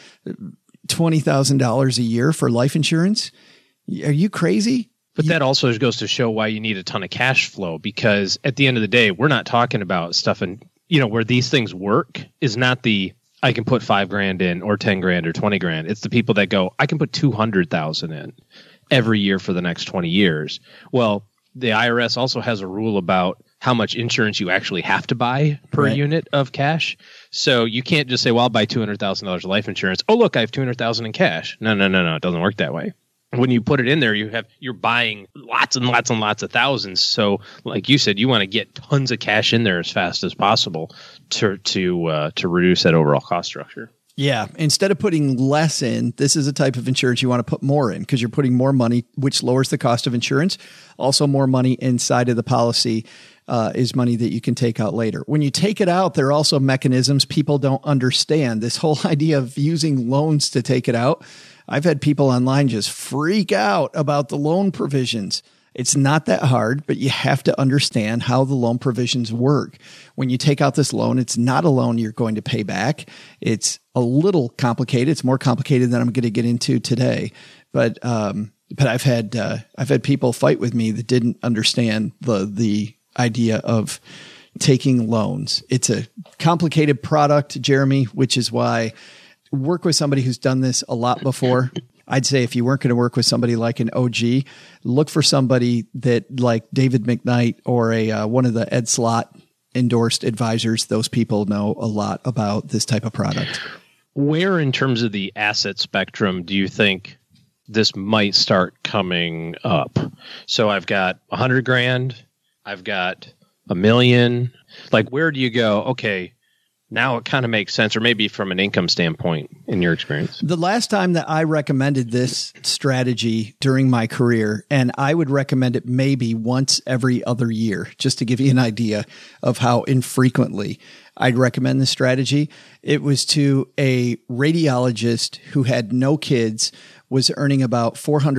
$20,000 a year for life insurance. Are you crazy? But that also goes to show why you need a ton of cash flow, because at the end of the day, we're not talking about stuff in, where these things work is not I can put $5,000 in or 10 grand or 20 grand. It's the people that go, I can put 200,000 in every year for the next 20 years. Well, the IRS also has a rule about how much insurance you actually have to buy per unit of cash. So you can't just say, well, I'll buy $200,000 of life insurance. Oh, look, I have $200,000 in cash. No. It doesn't work that way. When you put it in there, you're buying lots and lots and lots of thousands. So like you said, you want to get tons of cash in there as fast as possible to reduce that overall cost structure. Yeah. Instead of putting less in, this is a type of insurance you want to put more in because you're putting more money, which lowers the cost of insurance. Also more money inside of the policy is money that you can take out later. When you take it out, there are also mechanisms people don't understand. This whole idea of using loans to take it out. I've had people online just freak out about the loan provisions. It's not that hard, but you have to understand how the loan provisions work. When you take out this loan, it's not a loan you're going to pay back. It's a little complicated. It's more complicated than I'm going to get into today. But I've had people fight with me that didn't understand the idea of taking loans. It's a complicated product, Jeremy, which is why work with somebody who's done this a lot before. I'd say if you weren't going to work with somebody like an OG, look for somebody that like David McKnight or one of the Ed Slott endorsed advisors. Those people know a lot about this type of product. Where in terms of the asset spectrum do you think this might start coming up? So I've got 100 grand. I've got $1 million. Like, where do you go? Okay, now it kind of makes sense, or maybe from an income standpoint in your experience. The last time that I recommended this strategy during my career, and I would recommend it maybe once every other year, just to give you an idea of how infrequently I'd recommend this strategy. It was to a radiologist who had no kids, was earning about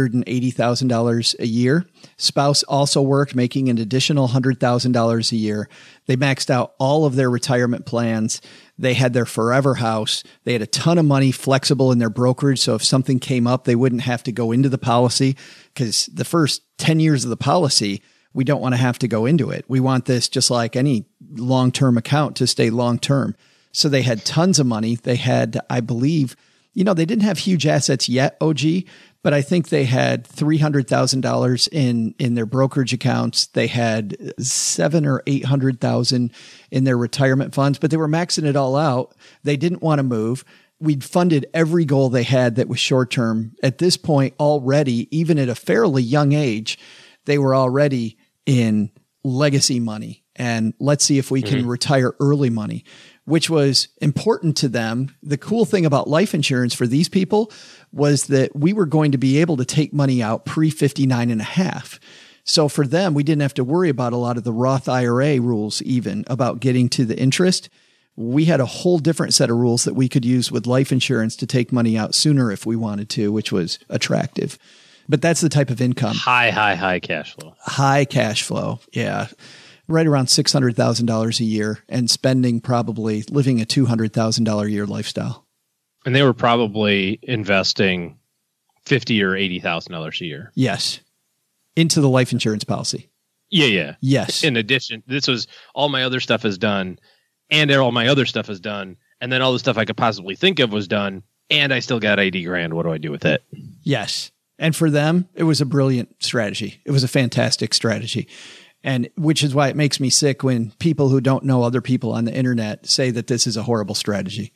$480,000 a year. Spouse also worked, making an additional $100,000 a year. They maxed out all of their retirement plans. They had their forever house. They had a ton of money flexible in their brokerage. So if something came up, they wouldn't have to go into the policy, because the first 10 years of the policy, we don't want to have to go into it. We want this, just like any long-term account, to stay long-term. So they had tons of money. They had, I believe, they didn't have huge assets yet, OG, but I think they had $300,000 in their brokerage accounts. They had $700,000 or $800,000 in their retirement funds, but they were maxing it all out. They didn't want to move. We'd funded every goal they had that was short-term. At this point already, even at a fairly young age, they were already in legacy money. And let's see if we can retire early money, which was important to them. The cool thing about life insurance for these people was that we were going to be able to take money out pre-59 and a half. So for them, we didn't have to worry about a lot of the Roth IRA rules, even about getting to the interest. We had a whole different set of rules that we could use with life insurance to take money out sooner if we wanted to, which was attractive. But that's the type of income. High cash flow. High cash flow. Yeah. Right around $600,000 a year, and spending probably living a $200,000 a year lifestyle. And they were probably investing $50,000 or $80,000 a year. Yes. into the life insurance policy. Yeah. Yes. In addition, this was all my other stuff is done, and all my other stuff is done, and then all the stuff I could possibly think of was done, and I still got $80,000. What do I do with it? Yes. And for them, it was a brilliant strategy. It was a fantastic strategy. And which is why it makes me sick when people who don't know other people on the internet say that this is a horrible strategy.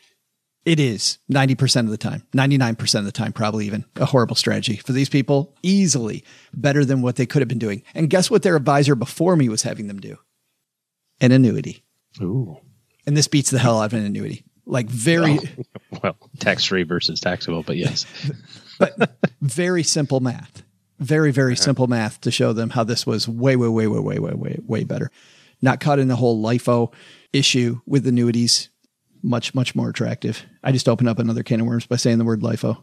It is 90% of the time, 99% of the time, probably even a horrible strategy for these people. Easily better than what they could have been doing. And guess what their advisor before me was having them do? An annuity. Ooh. And this beats the hell out of an annuity. Like very well, tax-free versus taxable, but yes. But very simple math. Very, very simple math to show them how this was way better. Not caught in the whole LIFO issue with annuities. Much more attractive. I just opened up another can of worms by saying the word LIFO.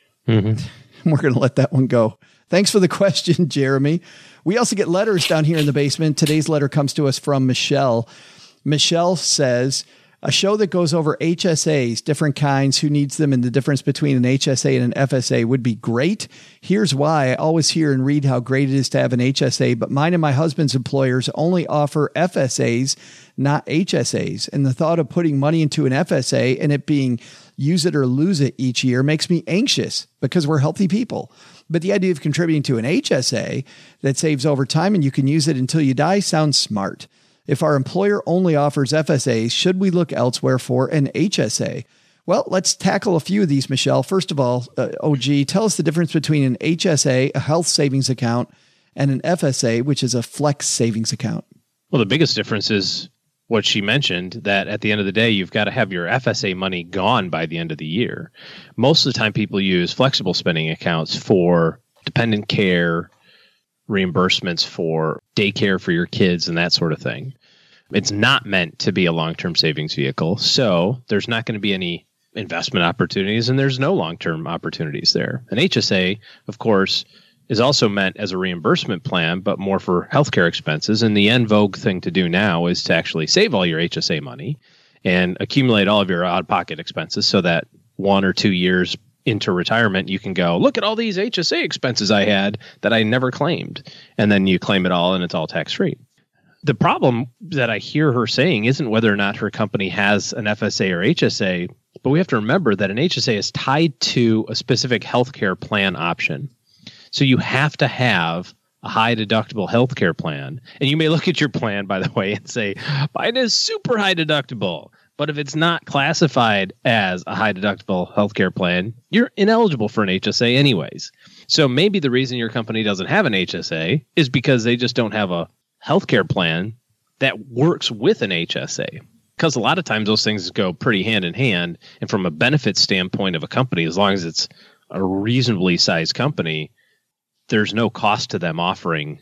Mm-hmm. We're going to let that one go. Thanks for the question, Jeremy. We also get letters down here in the basement. Today's letter comes to us from Michelle. Michelle says, a show that goes over HSAs, different kinds, who needs them, and the difference between an HSA and an FSA would be great. Here's why. I always hear and read how great it is to have an HSA, but mine and my husband's employers only offer FSAs, not HSAs. And the thought of putting money into an FSA and it being use it or lose it each year makes me anxious because we're healthy people. But the idea of contributing to an HSA that saves over time and you can use it until you die sounds smart. If our employer only offers FSAs, should we look elsewhere for an HSA? Well, let's tackle a few of these, Michelle. First of all, OG, tell us the difference between an HSA, a health savings account, and an FSA, which is a flex savings account. Well, the biggest difference is what she mentioned, that at the end of the day, you've got to have your FSA money gone by the end of the year. Most of the time, people use flexible spending accounts for dependent care, reimbursements for daycare for your kids and that sort of thing. It's not meant to be a long-term savings vehicle. So there's not going to be any investment opportunities and there's no long-term opportunities there. An HSA, of course, is also meant as a reimbursement plan, but more for healthcare expenses. And the en vogue thing to do now is to actually save all your HSA money and accumulate all of your out-of-pocket expenses so that 1 or 2 years into retirement, you can go, look at all these HSA expenses I had that I never claimed. And then you claim it all and it's all tax-free. The problem that I hear her saying isn't whether or not her company has an FSA or HSA, but we have to remember that an HSA is tied to a specific healthcare plan option. So you have to have a high deductible healthcare plan. And you may look at your plan, by the way, and say, mine is super high deductible. But if it's not classified as a high deductible healthcare plan, you're ineligible for an HSA anyways. So maybe the reason your company doesn't have an HSA is because they just don't have a healthcare plan that works with an HSA. Because a lot of times those things go pretty hand in hand. And from a benefit standpoint of a company, as long as it's a reasonably sized company, there's no cost to them offering,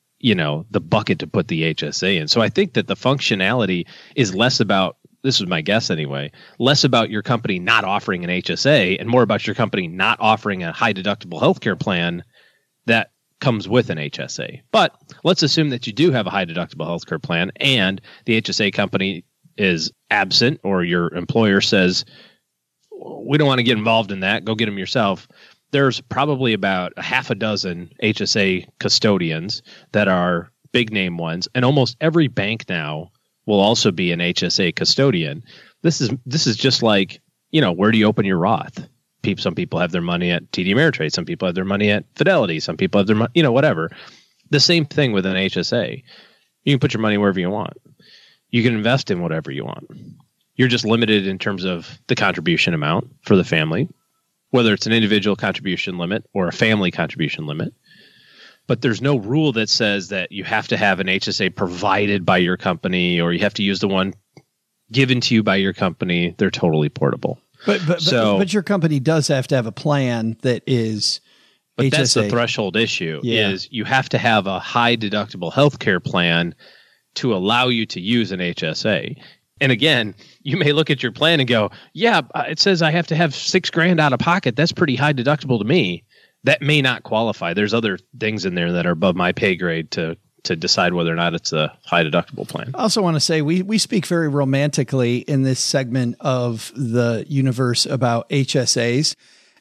the bucket to put the HSA in. So I think that the functionality is less about, this is my guess anyway, less about your company not offering an HSA and more about your company not offering a high deductible healthcare plan that comes with an HSA. But let's assume that you do have a high deductible healthcare plan and the HSA company is absent or your employer says, we don't want to get involved in that, go get them yourself. There's probably about a half a dozen HSA custodians that are big name ones. And almost every bank now will also be an HSA custodian. This is just like, where do you open your Roth? Some people have their money at TD Ameritrade. Some people have their money at Fidelity. Some people have their money, whatever. The same thing with an HSA. You can put your money wherever you want. You can invest in whatever you want. You're just limited in terms of the contribution amount for the family, whether it's an individual contribution limit or a family contribution limit. But there's no rule that says that you have to have an HSA provided by your company or you have to use the one given to you by your company. They're totally portable. But your company does have to have a plan that is But HSA. That's the threshold issue, is you have to have a high deductible healthcare plan to allow you to use an HSA. And again, you may look at your plan and go, yeah, it says I have to have $6,000 out of pocket. That's pretty high deductible to me. That may not qualify. There's other things in there that are above my pay grade to decide whether or not it's a high deductible plan. I also want to say we speak very romantically in this segment of the universe about HSAs.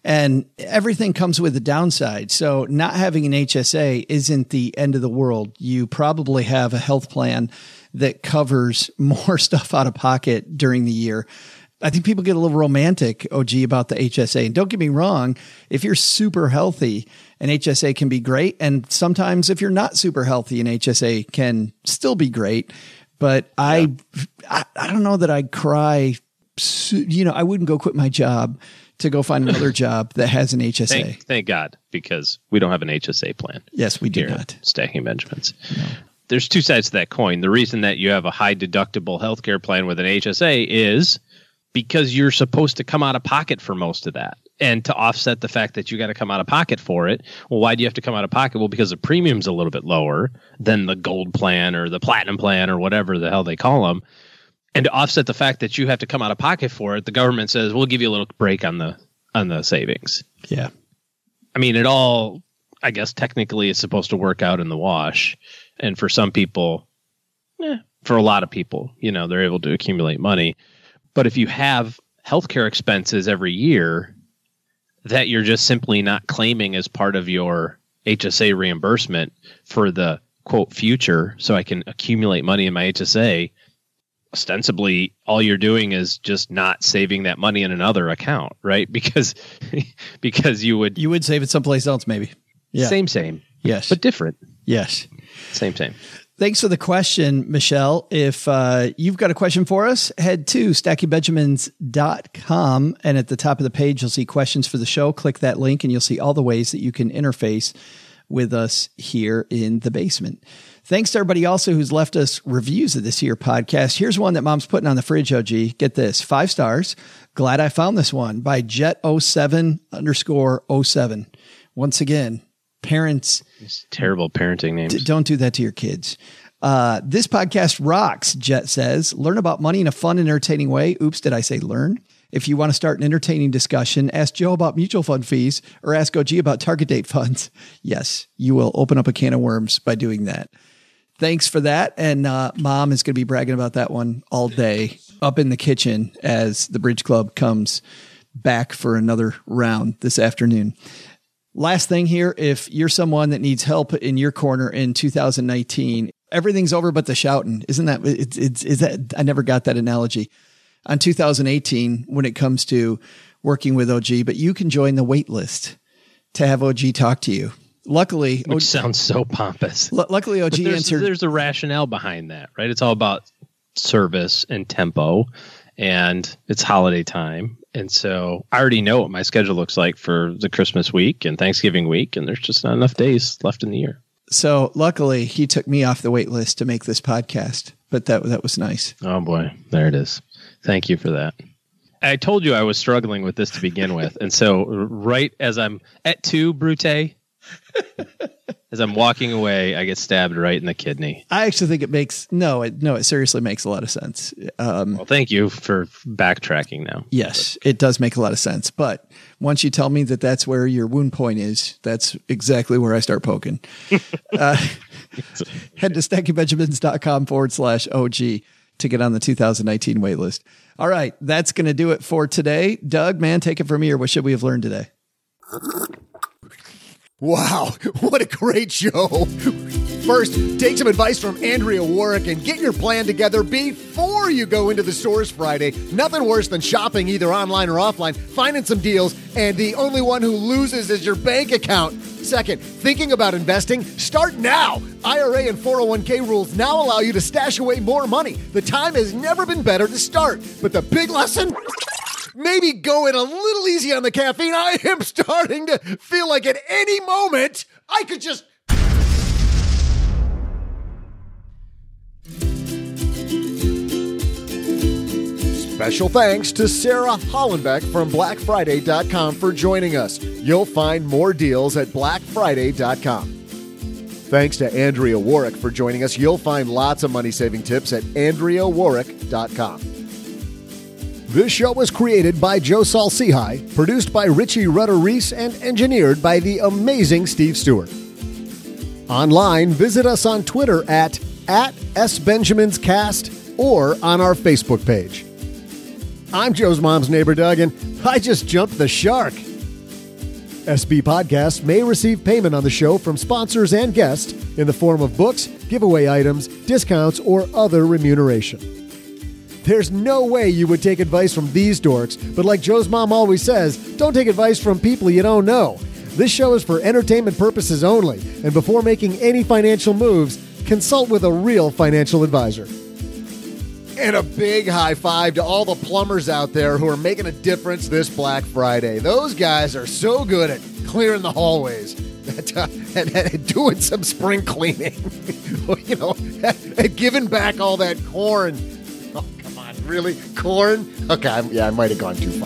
And everything comes with a downside. So not having an HSA isn't the end of the world. You probably have a health plan that covers more stuff out of pocket during the year. I think people get a little romantic, OG, about the HSA. And don't get me wrong, if you're super healthy, an HSA can be great. And sometimes if you're not super healthy, an HSA can still be great. But I don't know that I'd cry. I wouldn't go quit my job to go find another job that has an HSA. Thank God, because we don't have an HSA plan. Yes, we do not. Stacking Benjamins. No. There's two sides to that coin. The reason that you have a high deductible healthcare plan with an HSA is because you're supposed to come out of pocket for most of that. And to offset the fact that you got to come out of pocket for it, well, why do you have to come out of pocket? Well, because the premium's a little bit lower than the gold plan or the platinum plan or whatever the hell they call them. And to offset the fact that you have to come out of pocket for it, the government says, we'll give you a little break on the savings. Yeah. I mean, it all, I guess, technically is supposed to work out in the wash. And for some people, for a lot of people, they're able to accumulate money. But if you have healthcare expenses every year that you're just simply not claiming as part of your HSA reimbursement for the quote future, so I can accumulate money in my HSA, ostensibly all you're doing is just not saving that money in another account, right? Because you would save it someplace else, maybe. Yeah. Same. Yes. But different. Yes. Same. Thanks for the question, Michelle. If you've got a question for us, head to stackingbenjamins.com. And at the top of the page, you'll see questions for the show. Click that link and you'll see all the ways that you can interface with us here in the basement. Thanks to everybody also who's left us reviews of this here podcast. Here's one that Mom's putting on the fridge, OG. Get this, 5 stars. Glad I found this one by Jet07_07. Once again, parents. It's terrible parenting names. Don't do that to your kids. This podcast rocks, Jet says. Learn about money in a fun and entertaining way. Oops, did I say learn? If you want to start an entertaining discussion, ask Joe about mutual fund fees or ask OG about target date funds. Yes, you will open up a can of worms by doing that. Thanks for that. And Mom is going to be bragging about that one all day up in the kitchen as the Bridge Club comes back for another round this afternoon. Last thing here, if you're someone that needs help in your corner in 2019, everything's over but the shouting. Isn't that, is that, I never got that analogy on 2018 when it comes to working with OG, but you can join the wait list to have OG talk to you. Luckily, which sounds so pompous. Luckily, OG answered. There's a rationale behind that, right? It's all about service and tempo, and it's holiday time. And so I already know what my schedule looks like for the Christmas week and Thanksgiving week, and there's just not enough days left in the year. So luckily, he took me off the wait list to make this podcast, but that was nice. Oh, boy. There it is. Thank you for that. I told you I was struggling with this to begin with. And so right as I'm at 2, Brute, as I'm walking away, I get stabbed right in the kidney. I actually think it makes it seriously makes a lot of sense. Well, thank you for backtracking now. Yes, it does make a lot of sense. But once you tell me that that's where your wound point is, that's exactly where I start poking. Head to stackingbenjamins.com/OG to get on the 2019 wait list. All right, that's going to do it for today. Doug, man, take it from here. What should we have learned today? Wow, what a great show. First, take some advice from Andrea Warwick and get your plan together before you go into the stores Friday. Nothing worse than shopping either online or offline, finding some deals, and the only one who loses is your bank account. Second, thinking about investing? Start now. IRA and 401k rules now allow you to stash away more money. The time has never been better to start. But the big lesson? Maybe go in a little easy on the caffeine. I am starting to feel like at any moment I could just... Special thanks to Sarah Hollenbeck from BlackFriday.com for joining us. You'll find more deals at BlackFriday.com. Thanks to Andrea Warwick for joining us. You'll find lots of money-saving tips at AndreaWarwick.com. This show was created by Joe Saul-Sehy, produced by Richie Rutter-Reese, and engineered by the amazing Steve Stewart. Online, visit us on Twitter at @SBenjaminsCast or on our Facebook page. I'm Joe's mom's neighbor, Doug, and I just jumped the shark. SB Podcasts may receive payment on the show from sponsors and guests in the form of books, giveaway items, discounts, or other remuneration. There's no way you would take advice from these dorks, but like Joe's mom always says, don't take advice from people you don't know. This show is for entertainment purposes only, and before making any financial moves, consult with a real financial advisor. And a big high five to all the plumbers out there who are making a difference this Black Friday. Those guys are so good at clearing the hallways and doing some spring cleaning, and giving back all that corn. Oh, come on, really? Corn? Okay, I might have gone too far.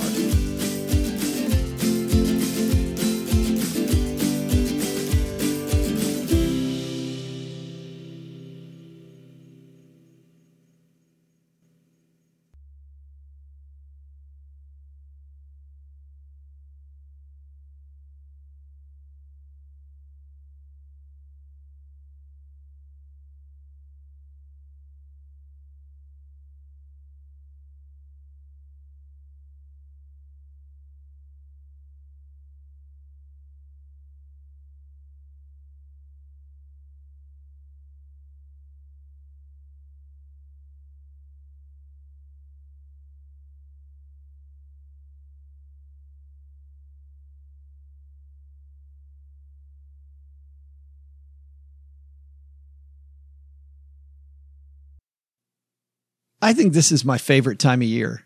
I think this is my favorite time of year.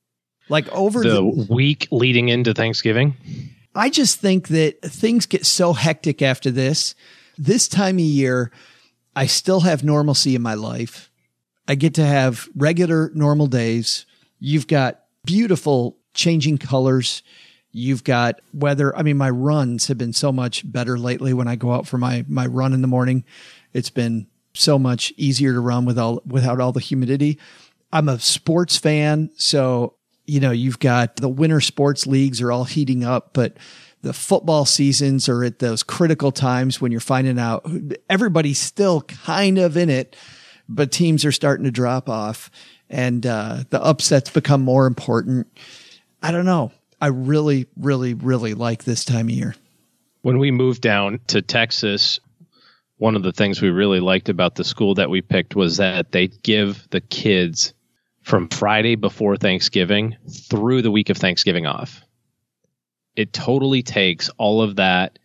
Like over the week leading into Thanksgiving. I just think that things get so hectic after this. This time of year, I still have normalcy in my life. I get to have regular normal days. You've got beautiful changing colors. You've got weather. I mean, my runs have been so much better lately when I go out for my run in the morning. It's been so much easier to run without all the humidity. I'm a sports fan, so you've got the winter sports leagues are all heating up, but the football seasons are at those critical times when you're finding out everybody's still kind of in it, but teams are starting to drop off, and the upsets become more important. I don't know. I really, really, really like this time of year. When we moved down to Texas, one of the things we really liked about the school that we picked was that they give the kids from Friday before Thanksgiving through the week of Thanksgiving off. It totally takes all of that,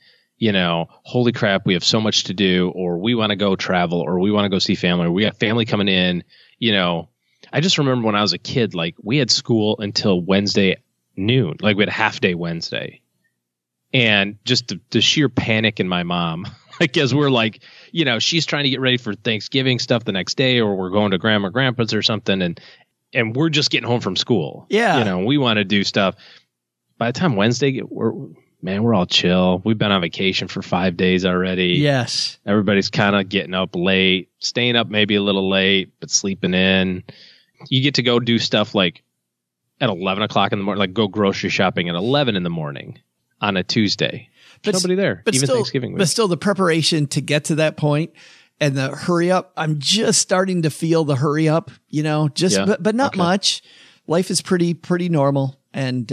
holy crap, we have so much to do, or we want to go travel, or we want to go see family, or we have family coming in. I just remember when I was a kid, like we had school until Wednesday noon, like we had a half day Wednesday. And just the sheer panic in my mom, like as we're like, she's trying to get ready for Thanksgiving stuff the next day, or we're going to grandma or grandpa's or something. And we're just getting home from school. Yeah. We want to do stuff. By the time Wednesday, we're all chill. We've been on vacation for 5 days already. Yes. Everybody's kind of getting up late, staying up maybe a little late, but sleeping in. You get to go do stuff like at 11 o'clock in the morning, like go grocery shopping at 11 in the morning on a Tuesday. There's nobody there, even Thanksgiving week. But still the preparation to get to that point and the hurry up. I'm just starting to feel the hurry up, but not much. Life is pretty normal. And,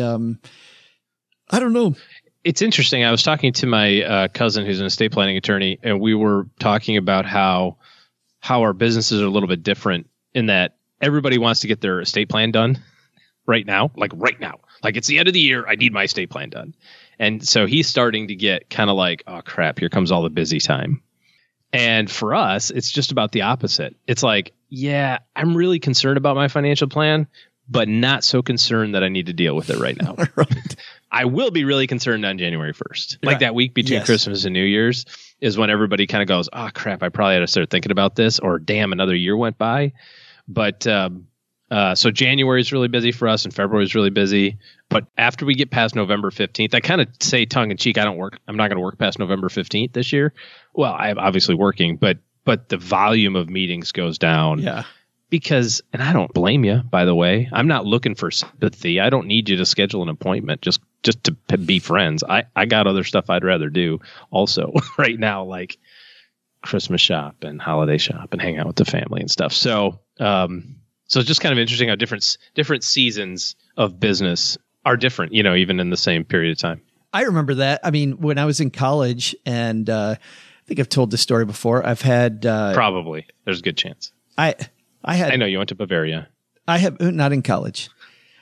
I don't know. It's interesting. I was talking to my cousin who's an estate planning attorney, and we were talking about how our businesses are a little bit different in that everybody wants to get their estate plan done right now. Like it's the end of the year. I need my estate plan done. And so he's starting to get kind of like, oh crap, here comes all the busy time. And for us, it's just about the opposite. It's like, yeah, I'm really concerned about my financial plan, but not so concerned that I need to deal with it right now. Right. I will be really concerned on January 1st. Like that week between Christmas and New Year's is when everybody kind of goes, oh crap, I probably had to start thinking about this, or damn, another year went by. But so January is really busy for us and February is really busy. But after we get past November 15th, I kind of say tongue in cheek, I'm not going to work past November 15th this year. Well, I'm obviously working, but the volume of meetings goes down. Yeah. Because, and I don't blame you, by the way, I'm not looking for sympathy. I don't need you to schedule an appointment just to be friends. I got other stuff I'd rather do also right now, like Christmas shop and holiday shop and hang out with the family and stuff. So it's just kind of interesting how different seasons of business are different, even in the same period of time. I remember that. I mean, when I was in college, and I think I've told this story before. I've had probably. There's a good chance. I know you went to Bavaria. I have not in college.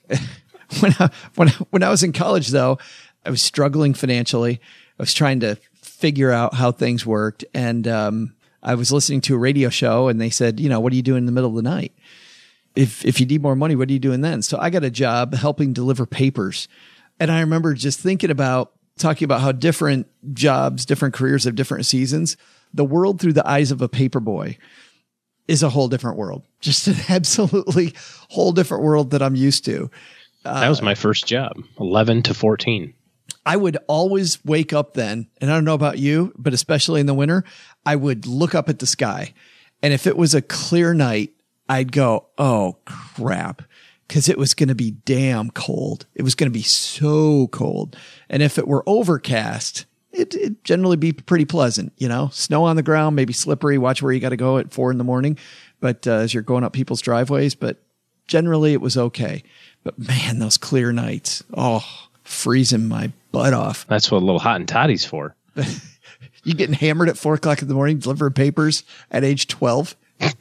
When I was in college, though, I was struggling financially. I was trying to figure out how things worked, and I was listening to a radio show, and they said, what do you do in the middle of the night? If you need more money, what are you doing then? So I got a job helping deliver papers. And I remember just talking about how different jobs, different careers have different seasons. The world through the eyes of a paperboy is a whole different world. Just an absolutely whole different world that I'm used to. That was my first job, 11 to 14. I would always wake up then, and I don't know about you, but especially in the winter, I would look up at the sky. And if it was a clear night, I'd go, oh, crap, because it was going to be damn cold. It was going to be so cold. And if it were overcast, it'd generally be pretty pleasant, snow on the ground, maybe slippery. Watch where you got to go at 4 a.m. But as you're going up people's driveways, but generally it was okay. But man, those clear nights, freezing my butt off. That's what a little hot and toddy's for. You getting hammered at 4 o'clock in the morning, delivering papers at age 12?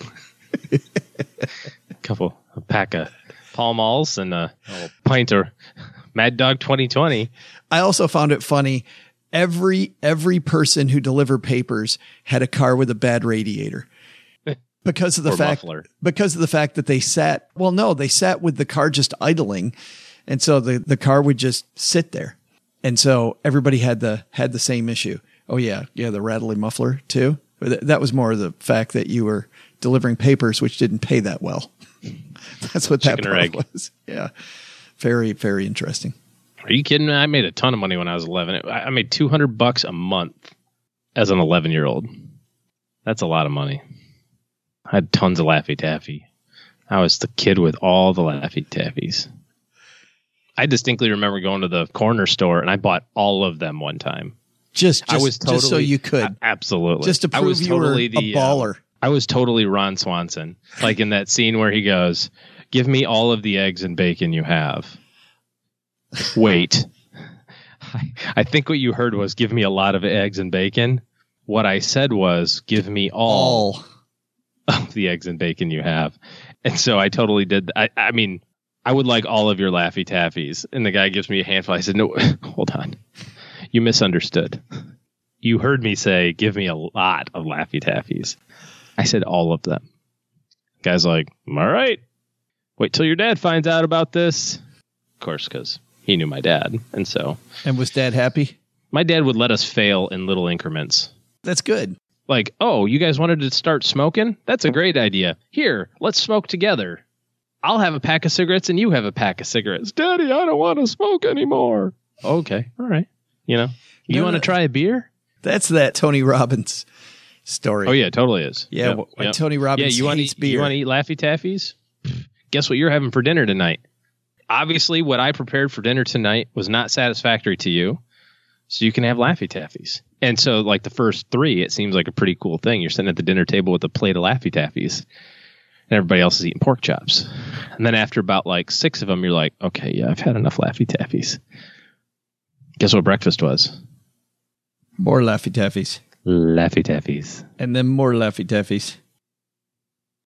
A pack of Pall Malls and a pint of Mad Dog 2020. I also found it funny. Every person who delivered papers had a car with a bad radiator. Because of the fact that they sat with the car just idling. And so the car would just sit there. And so everybody had the same issue. Oh yeah. Yeah. The rattling muffler too. But that was more the fact that you were delivering papers, which didn't pay that well. That's what that part was. Yeah. Very, very interesting. Are you kidding me? I made a ton of money when I was 11. I made $200 a month as an 11-year-old. That's a lot of money. I had tons of Laffy Taffy. I was the kid with all the Laffy Taffies. I distinctly remember going to the corner store and I bought all of them one time. Just so you could. Absolutely. Just to prove you were a baller. I was totally Ron Swanson. Like in that scene where he goes, give me all of the eggs and bacon you have. Wait. I think what you heard was give me a lot of eggs and bacon. What I said was give me all of the eggs and bacon you have. And so I totally did. I mean, I would like all of your Laffy Taffies. And the guy gives me a handful. I said, no, hold on. You misunderstood. You heard me say, give me a lot of Laffy Taffies. I said all of them. Guy's like, all right. Wait till your dad finds out about this. Of course, because he knew my dad. And was dad happy? My dad would let us fail in little increments. That's good. Like, oh, you guys wanted to start smoking? That's a great idea. Here, let's smoke together. I'll have a pack of cigarettes and you have a pack of cigarettes. Daddy, I don't want to smoke anymore. Okay. All right. You want to try a beer? That's that Tony Robbins story. Oh, yeah, it totally is. Yeah. Yep. Tony Robbins hates beer. You want to eat Laffy Taffies? Guess what you're having for dinner tonight? Obviously, what I prepared for dinner tonight was not satisfactory to you. So you can have Laffy Taffies. And so like the first 3, it seems like a pretty cool thing. You're sitting at the dinner table with a plate of Laffy Taffies and everybody else is eating pork chops. And then after about like 6 of them, you're like, okay, yeah, I've had enough Laffy Taffies. Guess what breakfast was? More Laffy Taffies. Laffy Taffies. And then more Laffy Taffies.